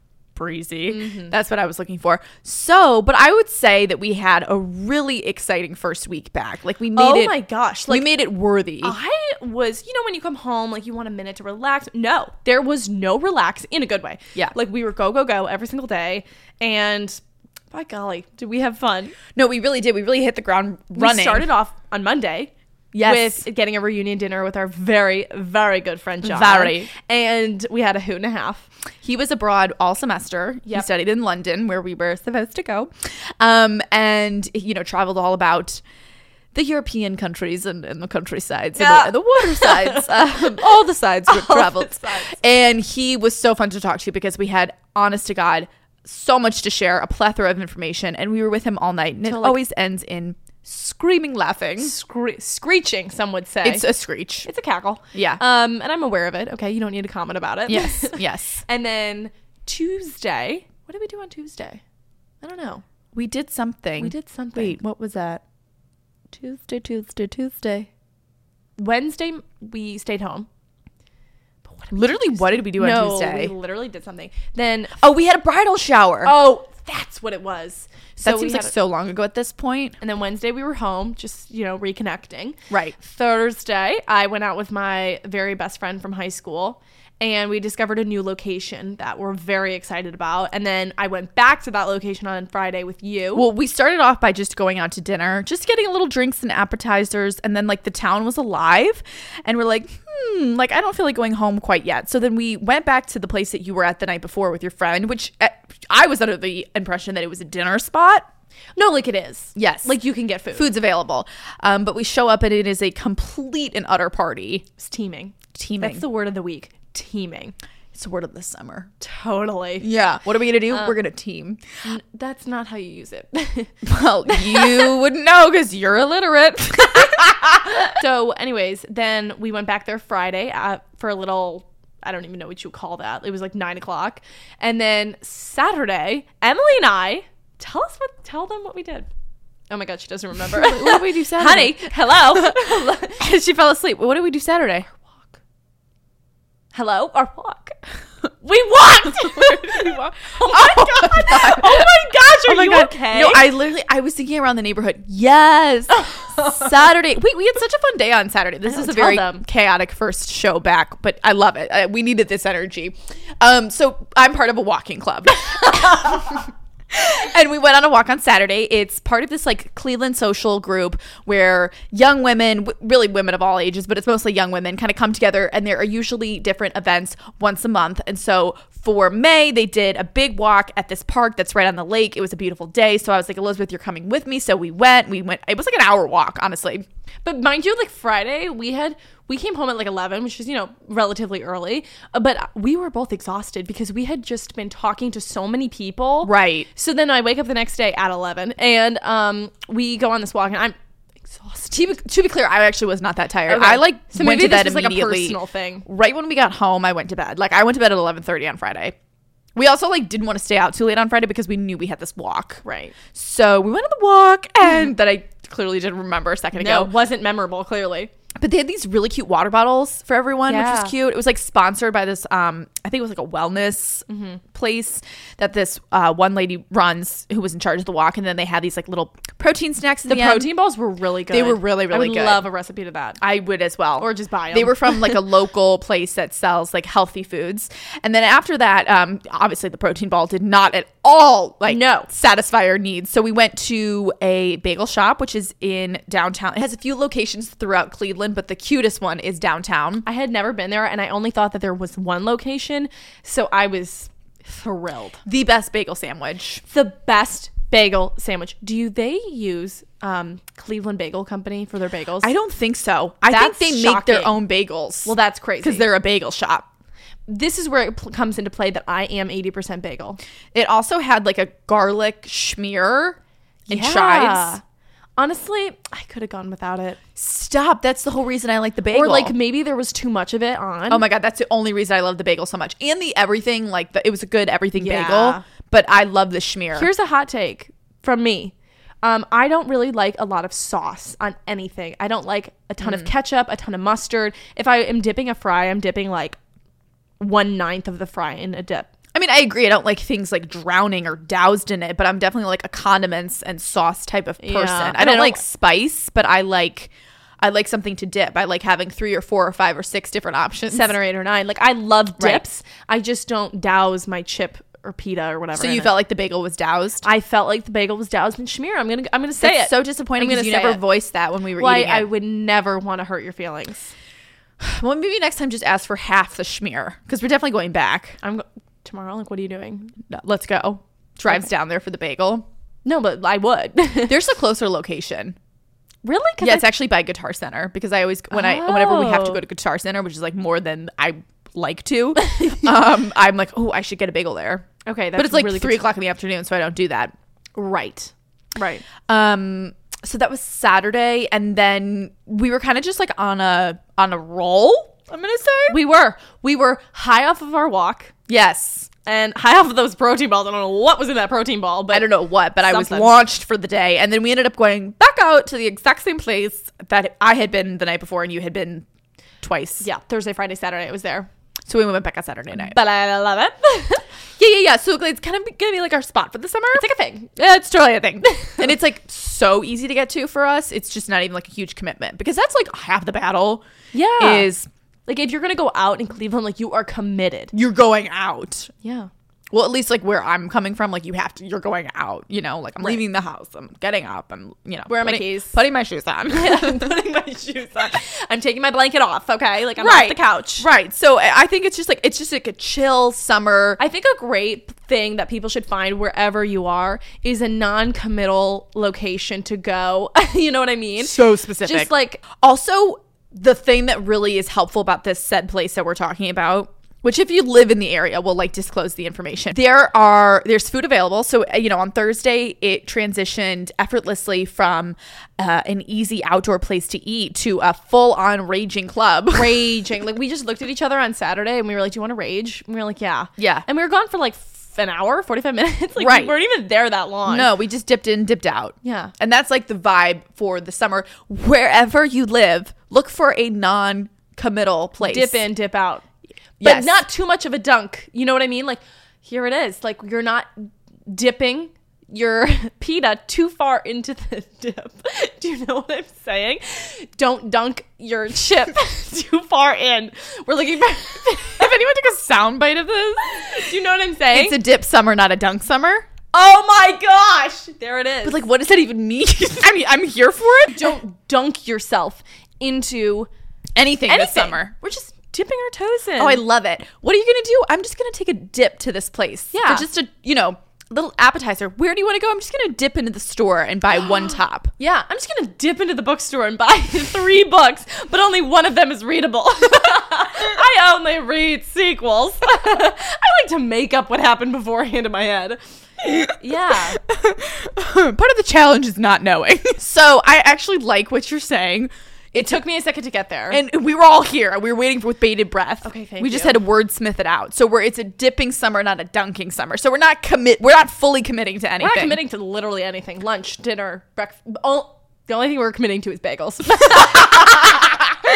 breezy. That's what I was looking for. So, but I would say that we had a really exciting first week back. Like we made
Oh
it.
my gosh.
we
Like
made it worthy.
I was, you know, when you come home, like you want a minute to relax. No, there was no relax in a good way.
Yeah.
Like we were go, go, go every single day. And by golly, did we have fun?
no, we really did. We really hit the ground running.
We started off on Monday.
Yes.
With getting a reunion dinner with our very, very good friend John.
Very.
And we had a hoot and a half.
He was abroad all semester. He
Yep.
studied in London, where we were supposed to go, um, and you know traveled all about the European countries and, and the countrysides
Yeah.
and, the, and the water sides. um, all the sides were
All
traveled,
the sides.
and he was so fun to talk to because we had, honest to God, so much to share, a plethora of information, and we were with him all night, and it
Till, like-
always ends in screaming, laughing.
Scree- screeching, some would say.
It's a screech.
It's a cackle.
Yeah.
Um, and I'm aware of it. Okay, you don't need to comment about it.
Yes, yes.
And then Tuesday, what did we do on Tuesday? I don't know.
We did something.
We did something.
Wait, what was that? Tuesday, Tuesday, Tuesday.
Wednesday, we stayed home. But what did we
Literally,
do
what did we do on
no,
Tuesday?
we literally did something. Then,
Oh, we had a bridal shower.
oh, that's what it was. So
that
we
seems like
had a-
so long ago at this point.
And then Wednesday, we were home, just, you know, reconnecting.
Right.
Thursday, I went out with my very best friend from high school, and we discovered a new location that we're very excited about. And then I went back to that location on Friday with you.
Well, we started off by just going out to dinner, just getting a little drinks and appetizers, and then like the town was alive, and we're like, hmm, like I don't feel like going home quite yet. So then we went back to the place that you were at the night before with your friend, which uh, I was under the impression that it was a dinner spot.
no, like it is.
Yes.
Like you can get food.
Food's available, um, but we show up and it is a complete and utter party.
It's teaming.
Teaming.
That's the word of the week. Teaming.
It's the word of the summer.
Totally.
Yeah. What are we gonna do? We're gonna team.
N- That's not how you use it.
Well, you wouldn't know because you're illiterate.
So, anyways, then we went back there Friday uh, for a little. I don't even know what you call that. It was like nine o'clock, and then Saturday, Emily and I tell us what. Tell them what we did. Oh my god, she doesn't remember.
What did we do Saturday?
Honey? Hello.
She fell asleep. What did we do Saturday?
Walk. Hello, our walk. We walked.
we walk?
Oh my god. Oh my gosh. Are
Oh my
you
God.
okay?
No, I literally, I was thinking around the neighborhood. Yes. Saturday. Wait, we had such a fun day on Saturday. This
I
is
know,
a
tell
very
them.
chaotic first show back, but I love it. Uh, we needed this energy. Um, so I'm part of a walking club. And we went on a walk on Saturday. It's part of this like Cleveland social group where young women, w- really women of all ages, but it's mostly young women, kind of come together, and there are usually different events once a month. And so for May, they did a big walk at this park that's right on the lake. It was a beautiful day. So I was like, Elizabeth, you're coming with me. So we went, we went, it was like an hour walk, honestly.
But mind you, like Friday, we had we came home at like eleven, which is, you know, relatively early. Uh, But we were both exhausted because we had just been talking to so many people.
Right.
So then I wake up the next day at eleven, and um, we go on this walk, and I'm exhausted.
To be, to be clear, I actually was not that tired.
Okay.
I like
So
went
maybe
to bed
this was like a
immediately.
personal thing.
Right when we got home, I went to bed. Like I went to bed at eleven thirty on Friday. We also like didn't want to stay out too late on Friday because we knew we had this walk.
Right.
So we went on the walk, and that I clearly didn't remember a second
No,
ago.
it wasn't memorable, clearly.
But they had these really cute water bottles for everyone,
Yeah.
which was cute. It was like sponsored by this, um, I think it was like a wellness
Mm-hmm.
place that this uh, one lady runs who was in charge of the walk. And then they had these like little protein snacks at
The
the, end.
protein balls were really good.
They were really, really
I would
good.
love a recipe to that.
I would as well.
Or just buy 'em.
They were from like a local place that sells like healthy foods. And then after that, um, obviously the protein ball did not at all like
No.
satisfy our needs. So we went to a bagel shop, which is in downtown. It has a few locations throughout Cleveland, but the cutest one is downtown.
I had never been there, and I only thought that there was one location, so I was thrilled.
The best bagel sandwich.
The best bagel sandwich. Do you they use um, Cleveland Bagel Company for their bagels?
I don't think so. I
That's
think they make their
shocking.
own bagels.
Well, that's crazy.
because they're a bagel shop.
This is where it pl- comes into play that I am eighty percent bagel.
It also had like a garlic schmear and
Yeah.
chives.
Honestly, I could have gone without it.
Stop. That's the whole reason I like the bagel.
Or like maybe there was too much of it on.
Oh my god, that's the only reason I love the bagel so much. And the everything, like the, it was a good everything
Yeah.
bagel, but I love the schmear.
Here's a hot take from me. Um, I don't really like a lot of sauce on anything. I don't like a ton
Mm.
of ketchup, a ton of mustard. If I am dipping a fry, I'm dipping like one ninth of the fry in a dip.
I mean, I agree. I don't like things like drowning or doused in it, but I'm definitely like a condiments and sauce type of person.
Yeah.
I
And
don't
I don't-
like spice, but I like I like something to dip. I like having three or four or five or six different options.
Seven or eight or nine. Like I love
Right.
dips. I just don't douse my chip or pita or whatever.
So
in
you
it.
felt like the bagel was doused?
I felt like the bagel was doused in schmear. I'm gonna I'm gonna say
That's
it.
so disappointing
I'm gonna
because you
say
never
it.
voiced that when we were
Well, I,
eating it.
I would never want to hurt your feelings.
Well, maybe next time just ask for half the schmear because we're definitely going back.
I'm go- tomorrow. Like, what are you doing?
No, let's go. Drives down there for the bagel.
No, but I would.
There's a closer location.
Really? 'Cause
Yeah,
I-
it's actually by Guitar Center because I always when I whenever we have to
Oh.
go to Guitar Center, which is like more than I like to, um, I'm like, oh, I should get a bagel there.
okay, that's
But it's like
really
three
good.
o'clock in the afternoon, so I don't do that.
Right. Right.
Um, so that was Saturday, and then we were kind of just like on a on a roll. I'm gonna say
We were. We were high off of our walk
yes.
and high off of those protein balls. I don't know what was in that protein ball, but
I don't know what, but I was
Something.
launched for the day, and then we ended up going back out to the exact same place that I had been the night before, and you had been twice.
yeah, Thursday, Friday, Saturday, it was there.
So we went back on Saturday night.
But I love it.
Yeah, yeah, yeah. So it's kind of gonna be like our spot for the summer.
It's like a thing.
Yeah, it's totally a thing. And it's like so easy to get to for us. It's just not even like a huge commitment because that's like half the battle.
Yeah.
Is
Like if you're gonna go out in Cleveland, like you are committed.
you're going out.
Yeah.
Well, at least like where I'm coming from, like you have to, you're going out, you know, like I'm
Right.
leaving the house, I'm getting up, I'm, you know,
Where are my
putting-
keys?
Putting my shoes on.
I'm putting my shoes on. I'm taking my blanket off. Okay, like I'm
right.
off the couch.
Right. So I I think it's just like, it's just like a chill summer.
I think a great thing that people should find wherever you are is a non-committal location to go. You know what I mean?
so specific.
Just like
Also, the thing that really is helpful about this said place that we're talking about, which if you live in the area, we'll like disclose the information. There are there's food available. So uh, you know, on Thursday it transitioned effortlessly from uh, an easy outdoor place to eat to a full-on raging club.
raging. Like we just looked at each other on Saturday and we were like, "Do you want to rage?" And we were like, "Yeah."
Yeah.
And we were gone for like f- an hour, forty-five minutes. Like
Right.
we weren't even there that long.
No, we just dipped in, dipped out.
Yeah.
And that's like the vibe for the summer. Wherever you live, look for a non-committal place.
Dip in, dip out. But
Yes.
not too much of a dunk. You know what I mean? Like here it is. Like you're not dipping your pita too far into the dip. Do you know what I'm saying? Don't dunk your chip too far in. We're looking for
If anyone took a sound bite of this,
Do you know what I'm saying?
it's a dip summer, not a dunk summer.
Oh my gosh. There it is.
But like, what does that even mean? I mean, I'm here for it.
Don't dunk yourself into
anything,
anything.
this summer.
We're just dipping our toes in.
Oh, I love it. What are you gonna do? I'm just gonna take a dip to this place.
Yeah.
For just a, you know, little appetizer. Where do you want to go? I'm just gonna dip into the store and buy one top.
Yeah, I'm just gonna dip into the bookstore and buy three books, but only one of them is readable. I only read sequels. I like to make up what happened beforehand in my head. Yeah.
Part of the challenge is not knowing. So I actually like what you're saying.
It took me a second to get there.
And we were all here. We were waiting for with bated breath.
Okay, thank
We just
you.
had to wordsmith it out. So we're it's a dipping summer, not a dunking summer. So we're not commit. We're not fully committing to anything.
we're not committing to literally anything. Lunch, dinner, breakfast. Oh, the only thing we're committing to is bagels.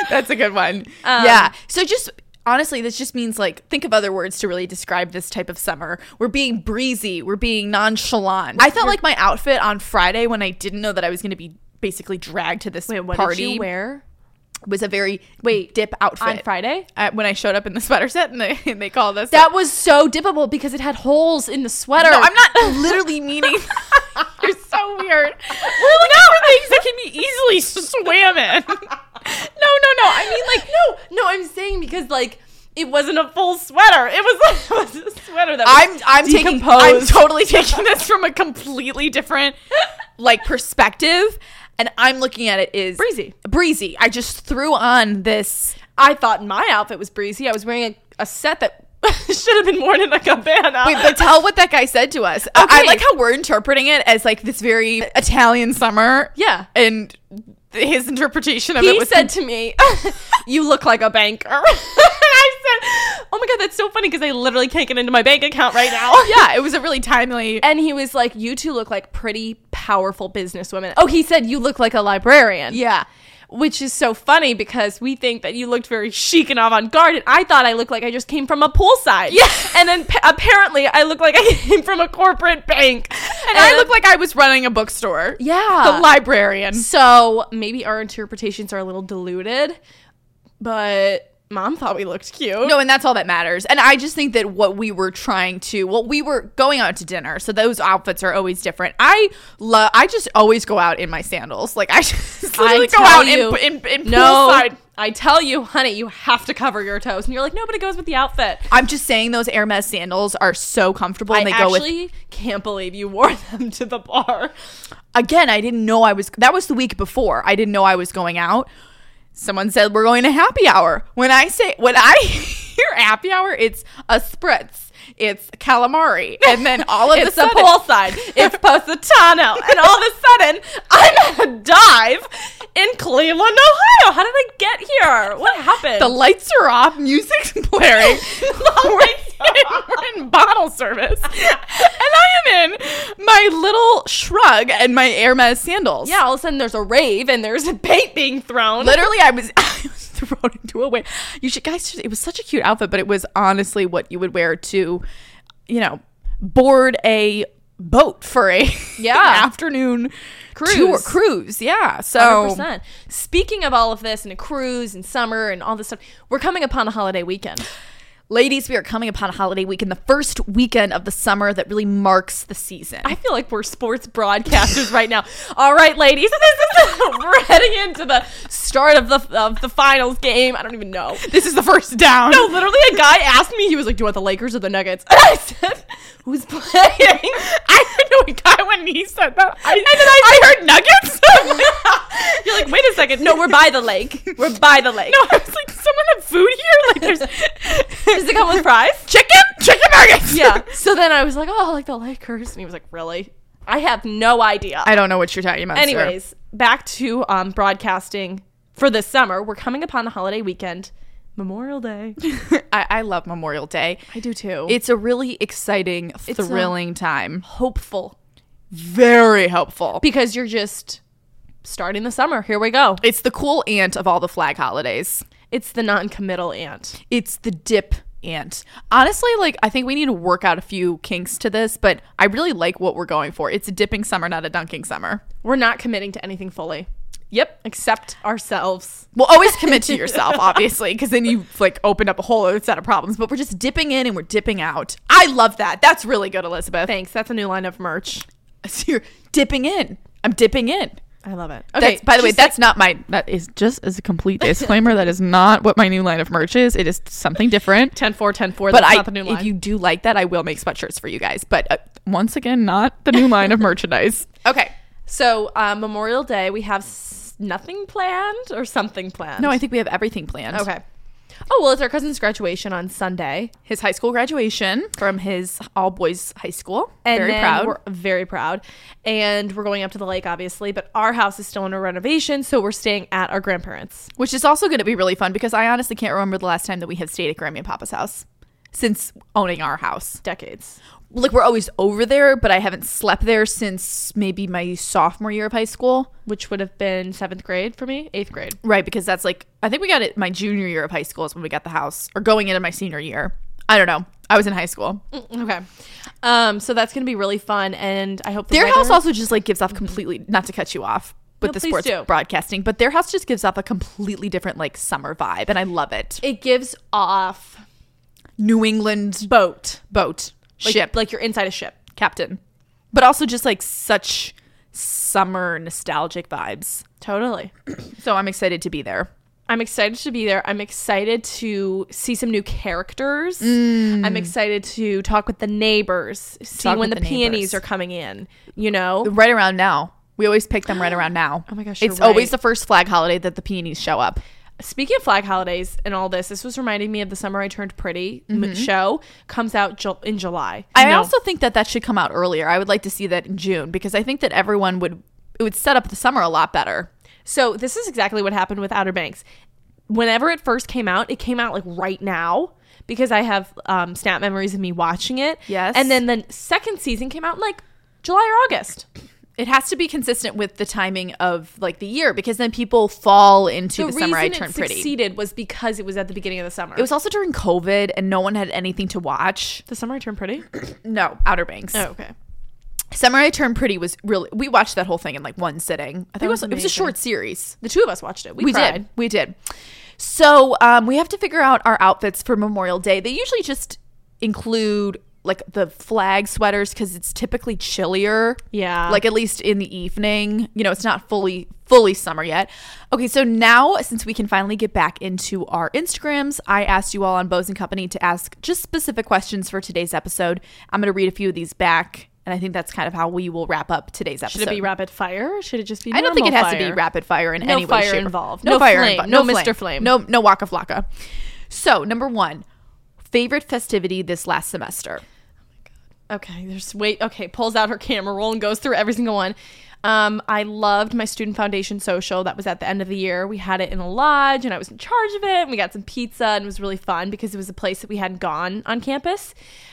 That's a good one.
Um,
yeah. So just honestly, this just means like think of other words to really describe this type of summer. We're being breezy. We're being nonchalant. I felt like my outfit on Friday when I didn't know that I was going to be basically dragged to this
Wait, what
party
did you wear?
was a very wait dip outfit
On Friday?
I, when I showed up in the sweater set and they, and they called us.
That was so dippable because it had holes in the sweater.
No, I'm not literally meaning. You're so weird. We're looking for things that can be easily swam in.
No, no, no. I mean, like, no, no. I'm saying because, like, it wasn't a full sweater. It was, like, it was a sweater that was
I'm, I'm taking,
decomposed.
I'm totally taking this from a completely different, like, perspective, and I'm looking at it is
breezy.
Breezy. I just threw on this.
I thought my outfit was breezy. I was wearing a, a set that should have been worn in a cabana.
Wait, but tell what that guy said to us. I, I like how we're interpreting it as like this very Italian summer.
Yeah.
And his interpretation of
he
it was
said to me, "You look like a banker." And I said, "Oh my god, that's so funny because I literally can't get into my bank account right now."
Yeah, it was a really timely.
And he was like, "You two look like pretty powerful businesswomen." Oh, he said you look like a librarian.
Yeah.
Which is so funny because we think that you looked very chic and avant-garde, and I thought I looked like I just came from a poolside.
Yeah.
And then p- apparently I look like I came from a corporate bank.
And, and I look like I was running a bookstore.
Yeah.
The librarian.
So maybe our interpretations are a little diluted, but Mom thought we looked cute.
No, and that's all that matters. And I just think that what we were trying to, well, we were going out to dinner, so those outfits are always different. I love, I just always go out in my sandals. Like, I just literally go
tell
out
you,
in, in, in
no,
poolside.
I tell you, honey, you have to cover your toes. And you're like, no, but it goes with the outfit.
I'm just saying those Hermes sandals are so comfortable. And
I
they go with.
actually can't believe you wore them to the bar.
Again, I didn't know I was, that was the week before. I didn't know I was going out. Someone said we're going to happy hour. When I say, when I hear happy hour, it's a spritz, it's calamari, and then all of
It's
a sudden,
a poolside. It's Positano. And all of a sudden, I'm at a dive in Cleveland, Ohio. How did I get here? What happened?
the lights are off, music's blaring, we're, in, we're in bottle service, and I am in my little shrug and my Hermes sandals.
Yeah, all of a sudden there's a rave and there's a paint being thrown.
Literally, I was, I was thrown into a wave. You should, guys, it was such a cute outfit, but it was honestly what you would wear to, you know, board a boat for a
Yeah.
afternoon
Cruise.
tour, cruise. Yeah. So,
one hundred percent. Speaking of all of this and a cruise and summer and all this stuff, we're coming upon a holiday weekend.
ladies, we are coming upon a holiday weekend, the first weekend of the summer that really marks the season.
I feel like we're sports broadcasters right now. All right, ladies, this is we're heading into the start of the of the finals game. I don't even know.
This is the first down.
No, literally, a guy asked me. He was like, "Do you want the Lakers or the Nuggets?" And I said, "Who's playing?"
I know a guy when he said that. I, and then I, I heard Nuggets.
You're like, "Wait a second. No, we're by the lake. We're by the lake."
No, I was like, someone have food here? Like, there's
Does it come with fries?
chicken, chicken nuggets.
Yeah. So then I was like, "Oh, I like the Lakers," and he was like, "Really?" I have no idea.
I don't know what you're talking about.
Anyways, back to um, broadcasting for this summer. We're coming upon the holiday weekend, Memorial Day.
sir. I, I love Memorial Day.
I do too.
It's a really exciting,
It's a-
thrilling time.
hopeful
Very helpful.
because you're just starting the summer. Here we go.
It's the cool aunt of all the flag holidays.
It's the non-committal aunt.
It's the dip aunt. Honestly, like, I think we need to work out a few kinks to this, but I really like what we're going for. It's a dipping summer, not a dunking summer.
We're not committing to anything fully. Yep, except ourselves.
Well, always commit to yourself, obviously, because then you like open up a whole other set of problems. But we're just dipping in and we're dipping out. I love that. That's really good, Elizabeth.
Thanks. That's a new line of merch.
So you're dipping in. I'm dipping in.
I love it.
Okay.
Okay.
By the way,
just
that's not my. That is just as a complete disclaimer. That is not what my new line of merch is. It is something different.
ten four ten four.
But
That's
I,
not the new line.
if you do like that, I will make sweatshirts for you guys. But uh, once again, not the new line of merchandise. Okay.
So uh, Memorial Day, we have s- nothing planned or something planned.
No, I think we have everything planned.
Okay. Oh, well, it's our cousin's graduation on Sunday.
His high school graduation from his all boys high school.
And
Very
then
proud.
We're very proud. And we're going up to the lake, obviously, but our house is still under renovation, so we're staying at our grandparents'.
Which is also going to be really fun because I honestly can't remember the last time that we have stayed at Grammy and Papa's house. since owning our house.
Decades.
Like, we're always over there, but I haven't slept there since maybe my sophomore year of high school.
Which would have been seventh grade for me, eighth grade.
Right, because that's like, I think we got it my junior year of high school is when we got the house, or going into my senior year. I don't know. I was in high school.
Okay. Um, so that's going to be really fun, and I hope the
Their
weather-
house also just like gives off completely, not to cut you off with
No,
the
please
sports
do.
broadcasting, but their house just gives off a completely different like summer vibe, and I love it.
It gives off
New England
boat.
boat,
Like,
ship,
Like you're inside a ship.
captain. But also just like such summer nostalgic vibes.
Totally.
So I'm excited to be there.
I'm excited to be there. I'm excited to see some new characters. I'm excited to talk with the neighbors, see
Talk
when
with
the,
the
peonies
neighbors.
are coming in, you know?
Right around now. We always pick them right around now.
Oh my gosh, you're
It's always
right.
the first flag holiday that the peonies show up.
Speaking of flag holidays and all this, this was reminding me of the Summer I Turned Pretty m- show. Comes out ju- in July.
I
No.
also think that that should come out earlier. I would like to see that in June because I think that everyone would, it would set up the summer a lot better.
So this is exactly what happened with Outer Banks. Whenever it first came out, it came out like right now because I have um, snap memories of me watching it.
Yes.
And then the second season came out in like July or August.
It has to be consistent with the timing of like the year because then people fall into the,
The
summer I
reason
Turned
it
Pretty.
succeeded was because it was at the beginning of the summer.
It was also during COVID and no one had anything to watch.
the Summer I Turned Pretty.
No, Outer Banks.
Oh, okay.
Summer I Turned Pretty was really, we watched that whole thing in like one sitting. I think it was,
was
it was a
amazing.
short series.
The two of us watched it. We,
We
cried.
did. We did. So um, we have to figure out our outfits for Memorial Day. They usually just include like the flag sweaters because it's typically chillier.
Yeah.
Like at least in the evening. You know, it's not fully fully summer yet. Okay, so now since we can finally get back into our Instagrams, I asked you all on Bose and Company to ask just specific questions for today's episode. I'm going to read a few of these back. And I think that's kind of how we will wrap up today's episode.
Should it be rapid fire or should it just be
I don't think it
normal
has to be
fire?
rapid fire in
No
any way,
fire
shape, or-
involved.
No,
No
fire
flame.
involved.
No
flame.
Mister Flame.
No, no Waka Flocka. So number one, favorite festivity this last semester.
Okay, there's wait. Okay, pulls out her camera roll and goes through every single one. Um, I loved my student foundation social. That was at the end of the year. We had it in a lodge, and I was in charge of it. And we got some pizza, and it was really fun because it was a place that we hadn't gone on campus.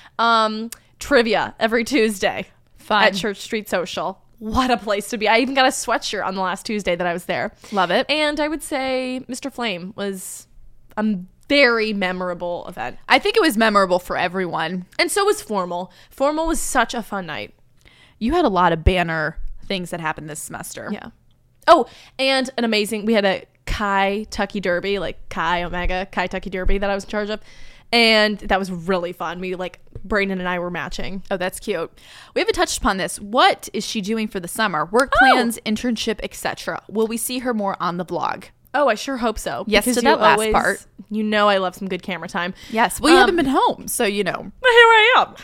Um, trivia every Tuesday
Fun.
at Church Street Social. What a place to be! I even got a sweatshirt on the last Tuesday that I was there.
Love it.
And I would say Mister Flame was a very memorable event.
I think it was memorable for everyone.
And so was Formal. Formal was such a fun night.
You had a lot of banner things that happened this semester.
Yeah. Oh, and an amazing, we had a Chi Tucky Derby, like Chi Omega, Chi Tucky Derby that I was in charge of. And that was really fun. We like, Brayden and I were matching.
Oh, that's cute. We haven't touched upon this. What is she doing for the summer? Work
Oh.
plans, internship, et cetera. Will we see her more on the vlog?
Oh, I sure hope so.
Yes,
because
to that
you
last part.
You know I love some good camera time.
Yes. Well, you
Um,
haven't been home, so you know.
But here I am.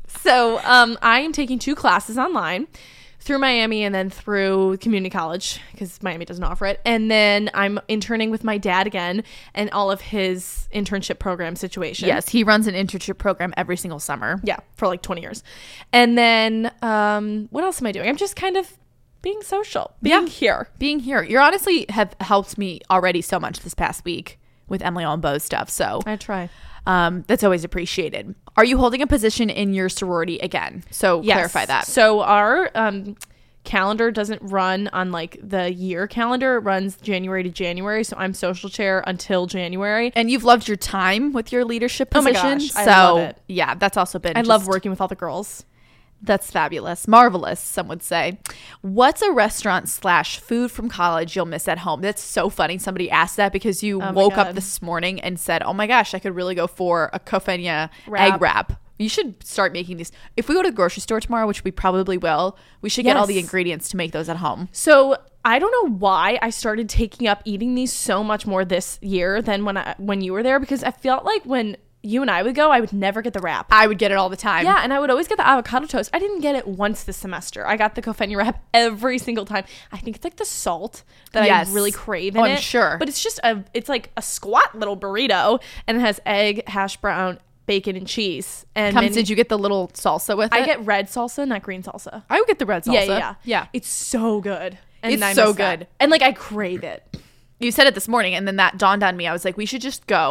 So um, I am taking two classes online through Miami and then through community college because Miami doesn't offer it. And then I'm interning with my dad again and all of his internship program situation.
Yes, he runs an internship program every single summer.
Yeah, for like twenty years. And then um, what else am I doing? I'm just kind of being social, being
Yeah.
here.
Being here. You honestly have helped me already so much this past week with Emily on Bo stuff. So
I try.
um, that's always appreciated. Are you holding a position in your sorority again? So
Yes.
clarify that.
So our um, calendar doesn't run on like the year calendar. It runs January to January. So I'm social chair until January.
And you've loved your time with your leadership
Oh my
position.
gosh, I
so
love it.
yeah, that's also been
I love
just-
working with all the girls.
That's fabulous. Marvelous, some would say. What's a restaurant slash food from college you'll miss at home? That's so funny. Somebody asked that because you
Oh my
woke up
God.
this morning and said, oh my gosh, I could really go for a Kofenia
Wrap.
egg wrap. You should start making these. If we go to the grocery store tomorrow, which we probably will, we should get all the
Yes.
ingredients to make those at home.
So I don't know why I started taking up eating these so much more this year than when I when you were there because I felt like when you and I would go, I would never get the wrap.
I would get it all the time.
Yeah, and I would always get the avocado toast. I didn't get it once this semester. I got the Kofenia wrap every single time. I think it's like the salt that
Yes.
I really crave in
Oh, I'm
it.
sure.
But it's just a, it's like a squat little burrito, and it has egg, hash brown, bacon, and cheese. And
Comes,
then
did you get the little salsa with
I
it?
get red salsa, not green salsa.
I would get the red salsa.
Yeah, yeah, yeah.
Yeah.
It's so good. And
It's
I
so
miss that.
good.
And like I crave it.
You said it this morning, and then that dawned on me. I was like, we should just go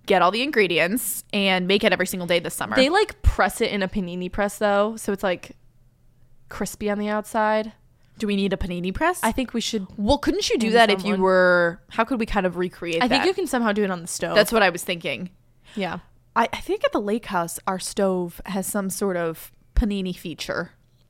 get all the ingredients and make it every single day this summer.
They like press it in a panini press though, so it's like crispy on the outside.
Do we need a panini press?
I think we should.
Well, couldn't you do
Amazon
that if you
one.
were? How could we kind of recreate
I
that?
think you can somehow do it on the stove.
That's what I was thinking.
yeah.
I, I think at the lake house, our stove has some sort of panini feature.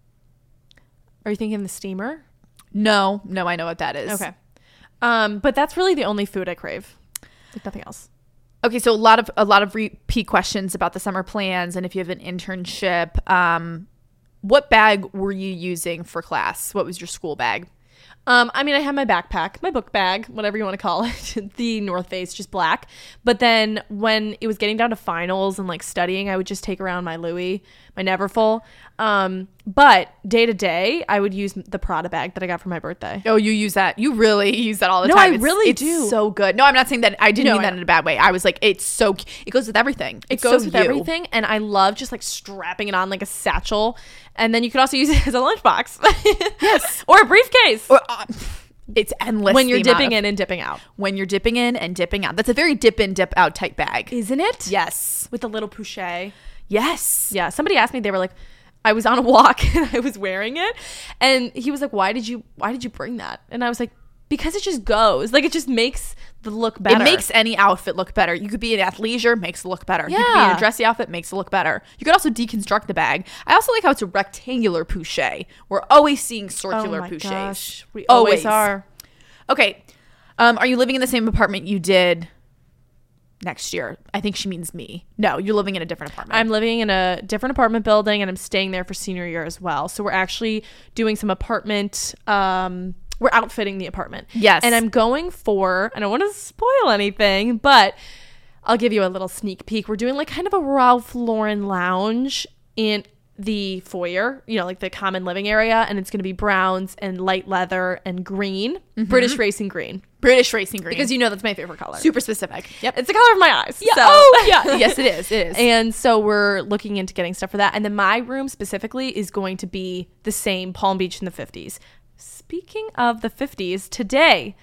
Are you thinking the steamer?
No, no, I know what that is.
Okay. Um, but that's really the only food I crave. Like nothing else.
Okay, so a lot of a lot of repeat questions about the summer plans and if you have an internship. Um, what bag were you using for class? What was your school bag?
Um, I mean, I had my backpack, my book bag, whatever you want to call it, the North Face, just black. But then when it was getting down to finals and like studying, I would just take around my Louis, my Neverfull. Um, but day to day, I would use the Prada bag that I got for my birthday.
Oh, you use that. You really use that all the
No,
time.
I
It's-
really
it's
do.
so good. No, I'm not saying that. I didn't
No,
mean
I
that
know.
in a bad way. I was like, it's so, it goes with everything.
It
It's
goes
so
with
you.
everything, and I love just like strapping it on like a satchel, and then you could also use it as a lunchbox.
Yes.
or a briefcase
Or, uh, it's endless.
when you're
the amount
dipping
of-
in and dipping out,
When you're dipping in and dipping out. That's a very dip in, dip out type bag.
isn't it?
Yes.
with a little pouchet.
Yes.
Yeah, somebody asked me. They were like, I was on a walk and I was wearing it, and he was like, "Why did you? Why did you bring that?" And I was like, "Because it just goes. Like it just makes the look better.
It makes any outfit look better. You could be in athleisure, makes it look better. You could be in
Yeah.
a dressy outfit, makes it look better. You could also deconstruct the bag. I also like how it's a rectangular pouche. We're always seeing circular
oh my
pouches.
gosh, we always, are.
Okay. Um, are you living in the same apartment you did next year? I think she means me. No, you're living in a different apartment.
I'm living in a different apartment building, and I'm staying there for senior year as well. So we're actually doing some apartment. Um, we're outfitting the apartment.
Yes.
And I'm going for, I don't want to spoil anything, but I'll give you a little sneak peek. We're doing like kind of a Ralph Lauren lounge in the foyer, you know, like the common living area. And it's going to be browns and light leather and green, British racing green.
British racing green.
Because you know that's my favorite color.
super specific. Yep.
It's the color of my eyes.
Yeah.
So.
Oh, yeah. Yes, it is. It is.
And so we're looking into getting stuff for that. And then my room specifically is going to be the same Palm Beach in the fifties. Speaking of the fifties, today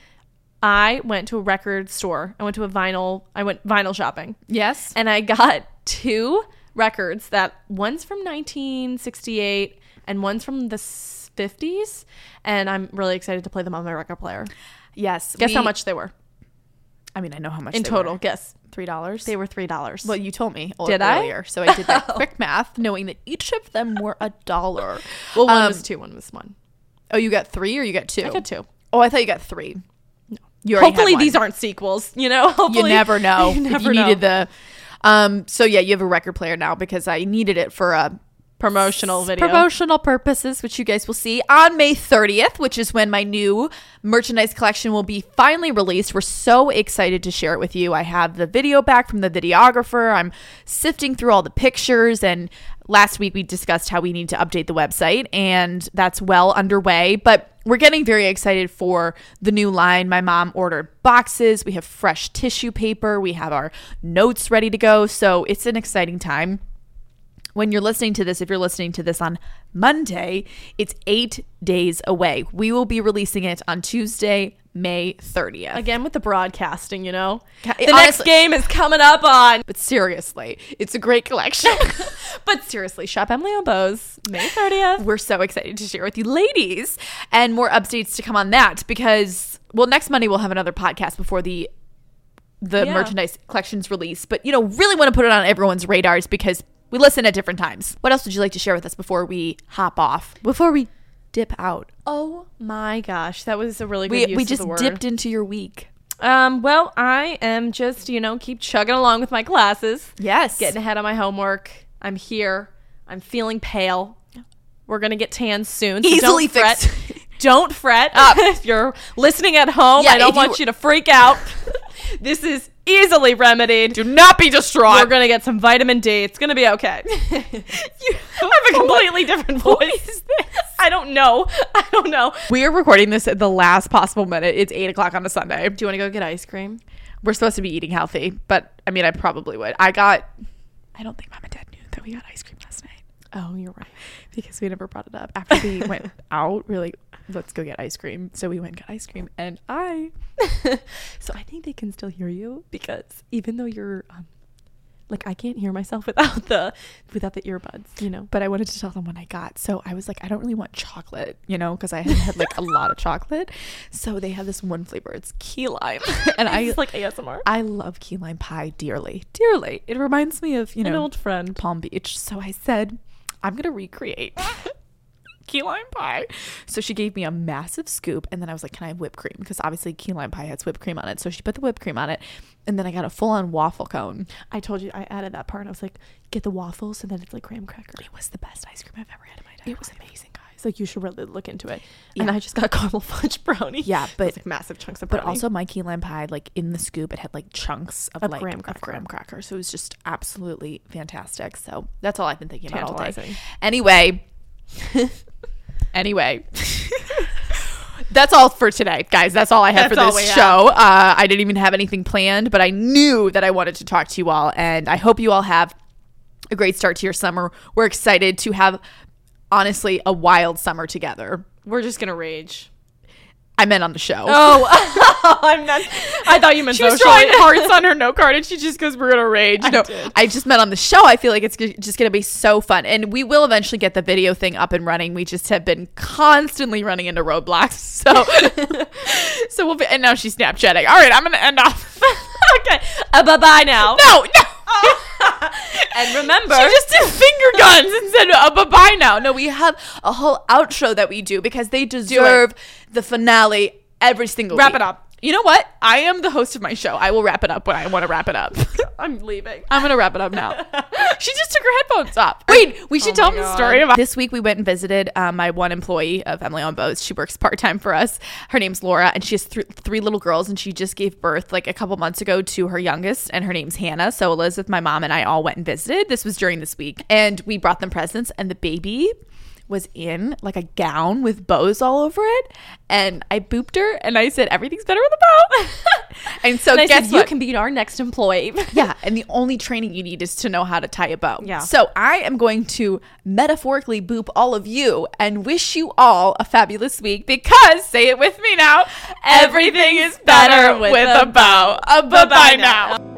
I went to a record store. I went to a vinyl, I went vinyl shopping.
Yes.
And I got two records that one's from nineteen sixty-eight and one's from the fifties. And I'm really excited to play them on my record player.
Yes.
Guess
we-
how much they were
I mean, I know how much
in
they
total.
were.
Guess.
Three dollars.
They were three dollars.
Well, you told me
Did I?
earlier, so I did that quick math, knowing that each of them were a dollar.
well, one
Um,
was two, one was one.
Oh, you got three or you got two?
I got two.
Oh, I thought you got three. No. You already
Hopefully
had one.
these aren't sequels, you know?
You
Hopefully,
never know.
You
if
never
you
know.
needed the. Um. So yeah, you have a record player now because I needed it for a
promotional video.
promotional purposes, which you guys will see on May thirtieth, which is when my new merchandise collection will be finally released. We're so excited to share it with you. I have the video back from the videographer. I'm sifting through all the pictures, and last week we discussed how we need to update the website, and that's well underway. But we're getting very excited for the new line. My mom ordered boxes. We have fresh tissue paper. We have our notes ready to go. So it's an exciting time. When you're listening to this, if you're listening to this on Monday, it's eight days away. We will be releasing it on Tuesday, May thirtieth.
Again with the broadcasting, you know?
Ca-
The next
honestly-
game is coming up on.
But seriously, it's a great collection.
But seriously, shop Emily Oboe's May thirtieth.
We're so excited to share with you ladies, and more updates to come on that because, well, next Monday we'll have another podcast before the the
Yeah.
merchandise collections release. But, you know, really want to put it on everyone's radars because we listen at different times. What else would you like to share with us before we hop off? Before we dip out?
Oh my gosh, that was a really good
We,
use
we
of
just
the word.
dipped into your week.
Um, well, I am just, you know, keep chugging along with my classes.
Yes.
Getting ahead on my homework. I'm here. I'm feeling pale. We're going to get tan soon. So
Easily
don't fret.
fixed.
Don't fret.
Up.
If you're listening at home,
Yeah,
I don't
if you-
want you to freak out. This is easily remedied.
Do not be distraught.
We're going to get some vitamin D. It's going to be okay. you have a completely different voice. What is this? I don't know. I don't know.
We are recording this at the last possible minute. It's eight o'clock on a Sunday.
Do you want to go get ice cream?
We're supposed to be eating healthy, but I mean, I probably would. I got, I don't think Mom and Dad knew that we got ice cream last night
Oh, you're right.
because we never brought it up. After we went out, we were like, let's go get ice cream. So we went and got ice cream, and I,
So I think they can still hear you because even though you're, um, like, I can't hear myself without the without the earbuds, you know.
but I wanted to tell them what I got. So I was like, I don't really want chocolate, you know, because I had had like a lot of chocolate. So they have this one flavor. It's key lime, and I
It's like A S M R.
I love key lime pie dearly, dearly. It reminds me of, you know,
An old friend.
Palm Beach. So I said, I'm gonna recreate key lime pie. So she gave me a massive scoop, and then I was like, can I have whipped cream? Because obviously key lime pie has whipped cream on it. So she put the whipped cream on it, and then I got a full-on waffle cone.
I told you I added that part. I was like, get the waffles, and then it's like graham cracker.
It was the best ice cream I've ever had in my entire
It was
life.
amazing, guys. Like, you should really look into it.
Yeah.
And I just got caramel fudge brownie.
Yeah,
It
but
was, like, massive chunks of
but
brownie.
also my key lime pie, like in the scoop, it had like chunks of,
Of
like
graham
of
cracker.
graham cracker. So it was just absolutely fantastic. So that's all I've been thinking about all day.
Tantalizing.
Anyway, anyway. That's all for today, guys. That's all I had
That's
for
all
this
we have.
show. Uh, I didn't even have anything planned, but I knew that I wanted to talk to you all, and I hope you all have a great start to your summer. We're excited to have, honestly, a wild summer together.
We're just going to rage.
I meant on the show.
Oh, I'm not. I thought you meant
She was
socially.
drawing hearts on her note card, and she just goes, we're going to rage.
I
No,
did.
I just meant on the show. I feel like it's g- just going to be so fun. And we will eventually get the video thing up and running. We just have been constantly running into roadblocks. So, so we'll be, and now she's Snapchatting. All right, I'm going to end off.
Okay. Uh, bye-bye now.
No, no.
And remember.
She just did finger guns and said, uh, bye-bye now. No, we have a whole outro that we do because they deserve the finale every single
Wrap
week.
it up.
You know what? I am the host of my show. I will wrap it up when I want to wrap it up.
I'm leaving.
I'm going to wrap it up now. She just took her headphones off. Wait, we should
Oh
tell
my
them the
God.
story about this week. We went and visited um, my one employee of Emily on Boats. She works part-time for us. Her name's Laura, and she has th- three little girls, and she just gave birth like a couple months ago to her youngest, and her name's Hannah. So Elizabeth, my mom, and I all went and visited. This was during this week, and we brought them presents, and the baby was in like a gown with bows all over it, and I booped her and I said, everything's better with a bow. And so
And I
guess
said,
what?
you can be our next employee.
Yeah, and the only training you need is to know how to tie a bow.
Yeah.
So I am going to metaphorically boop all of you and wish you all a fabulous week because, say it with me now, everything is better with a bow. Uh, bye-bye now.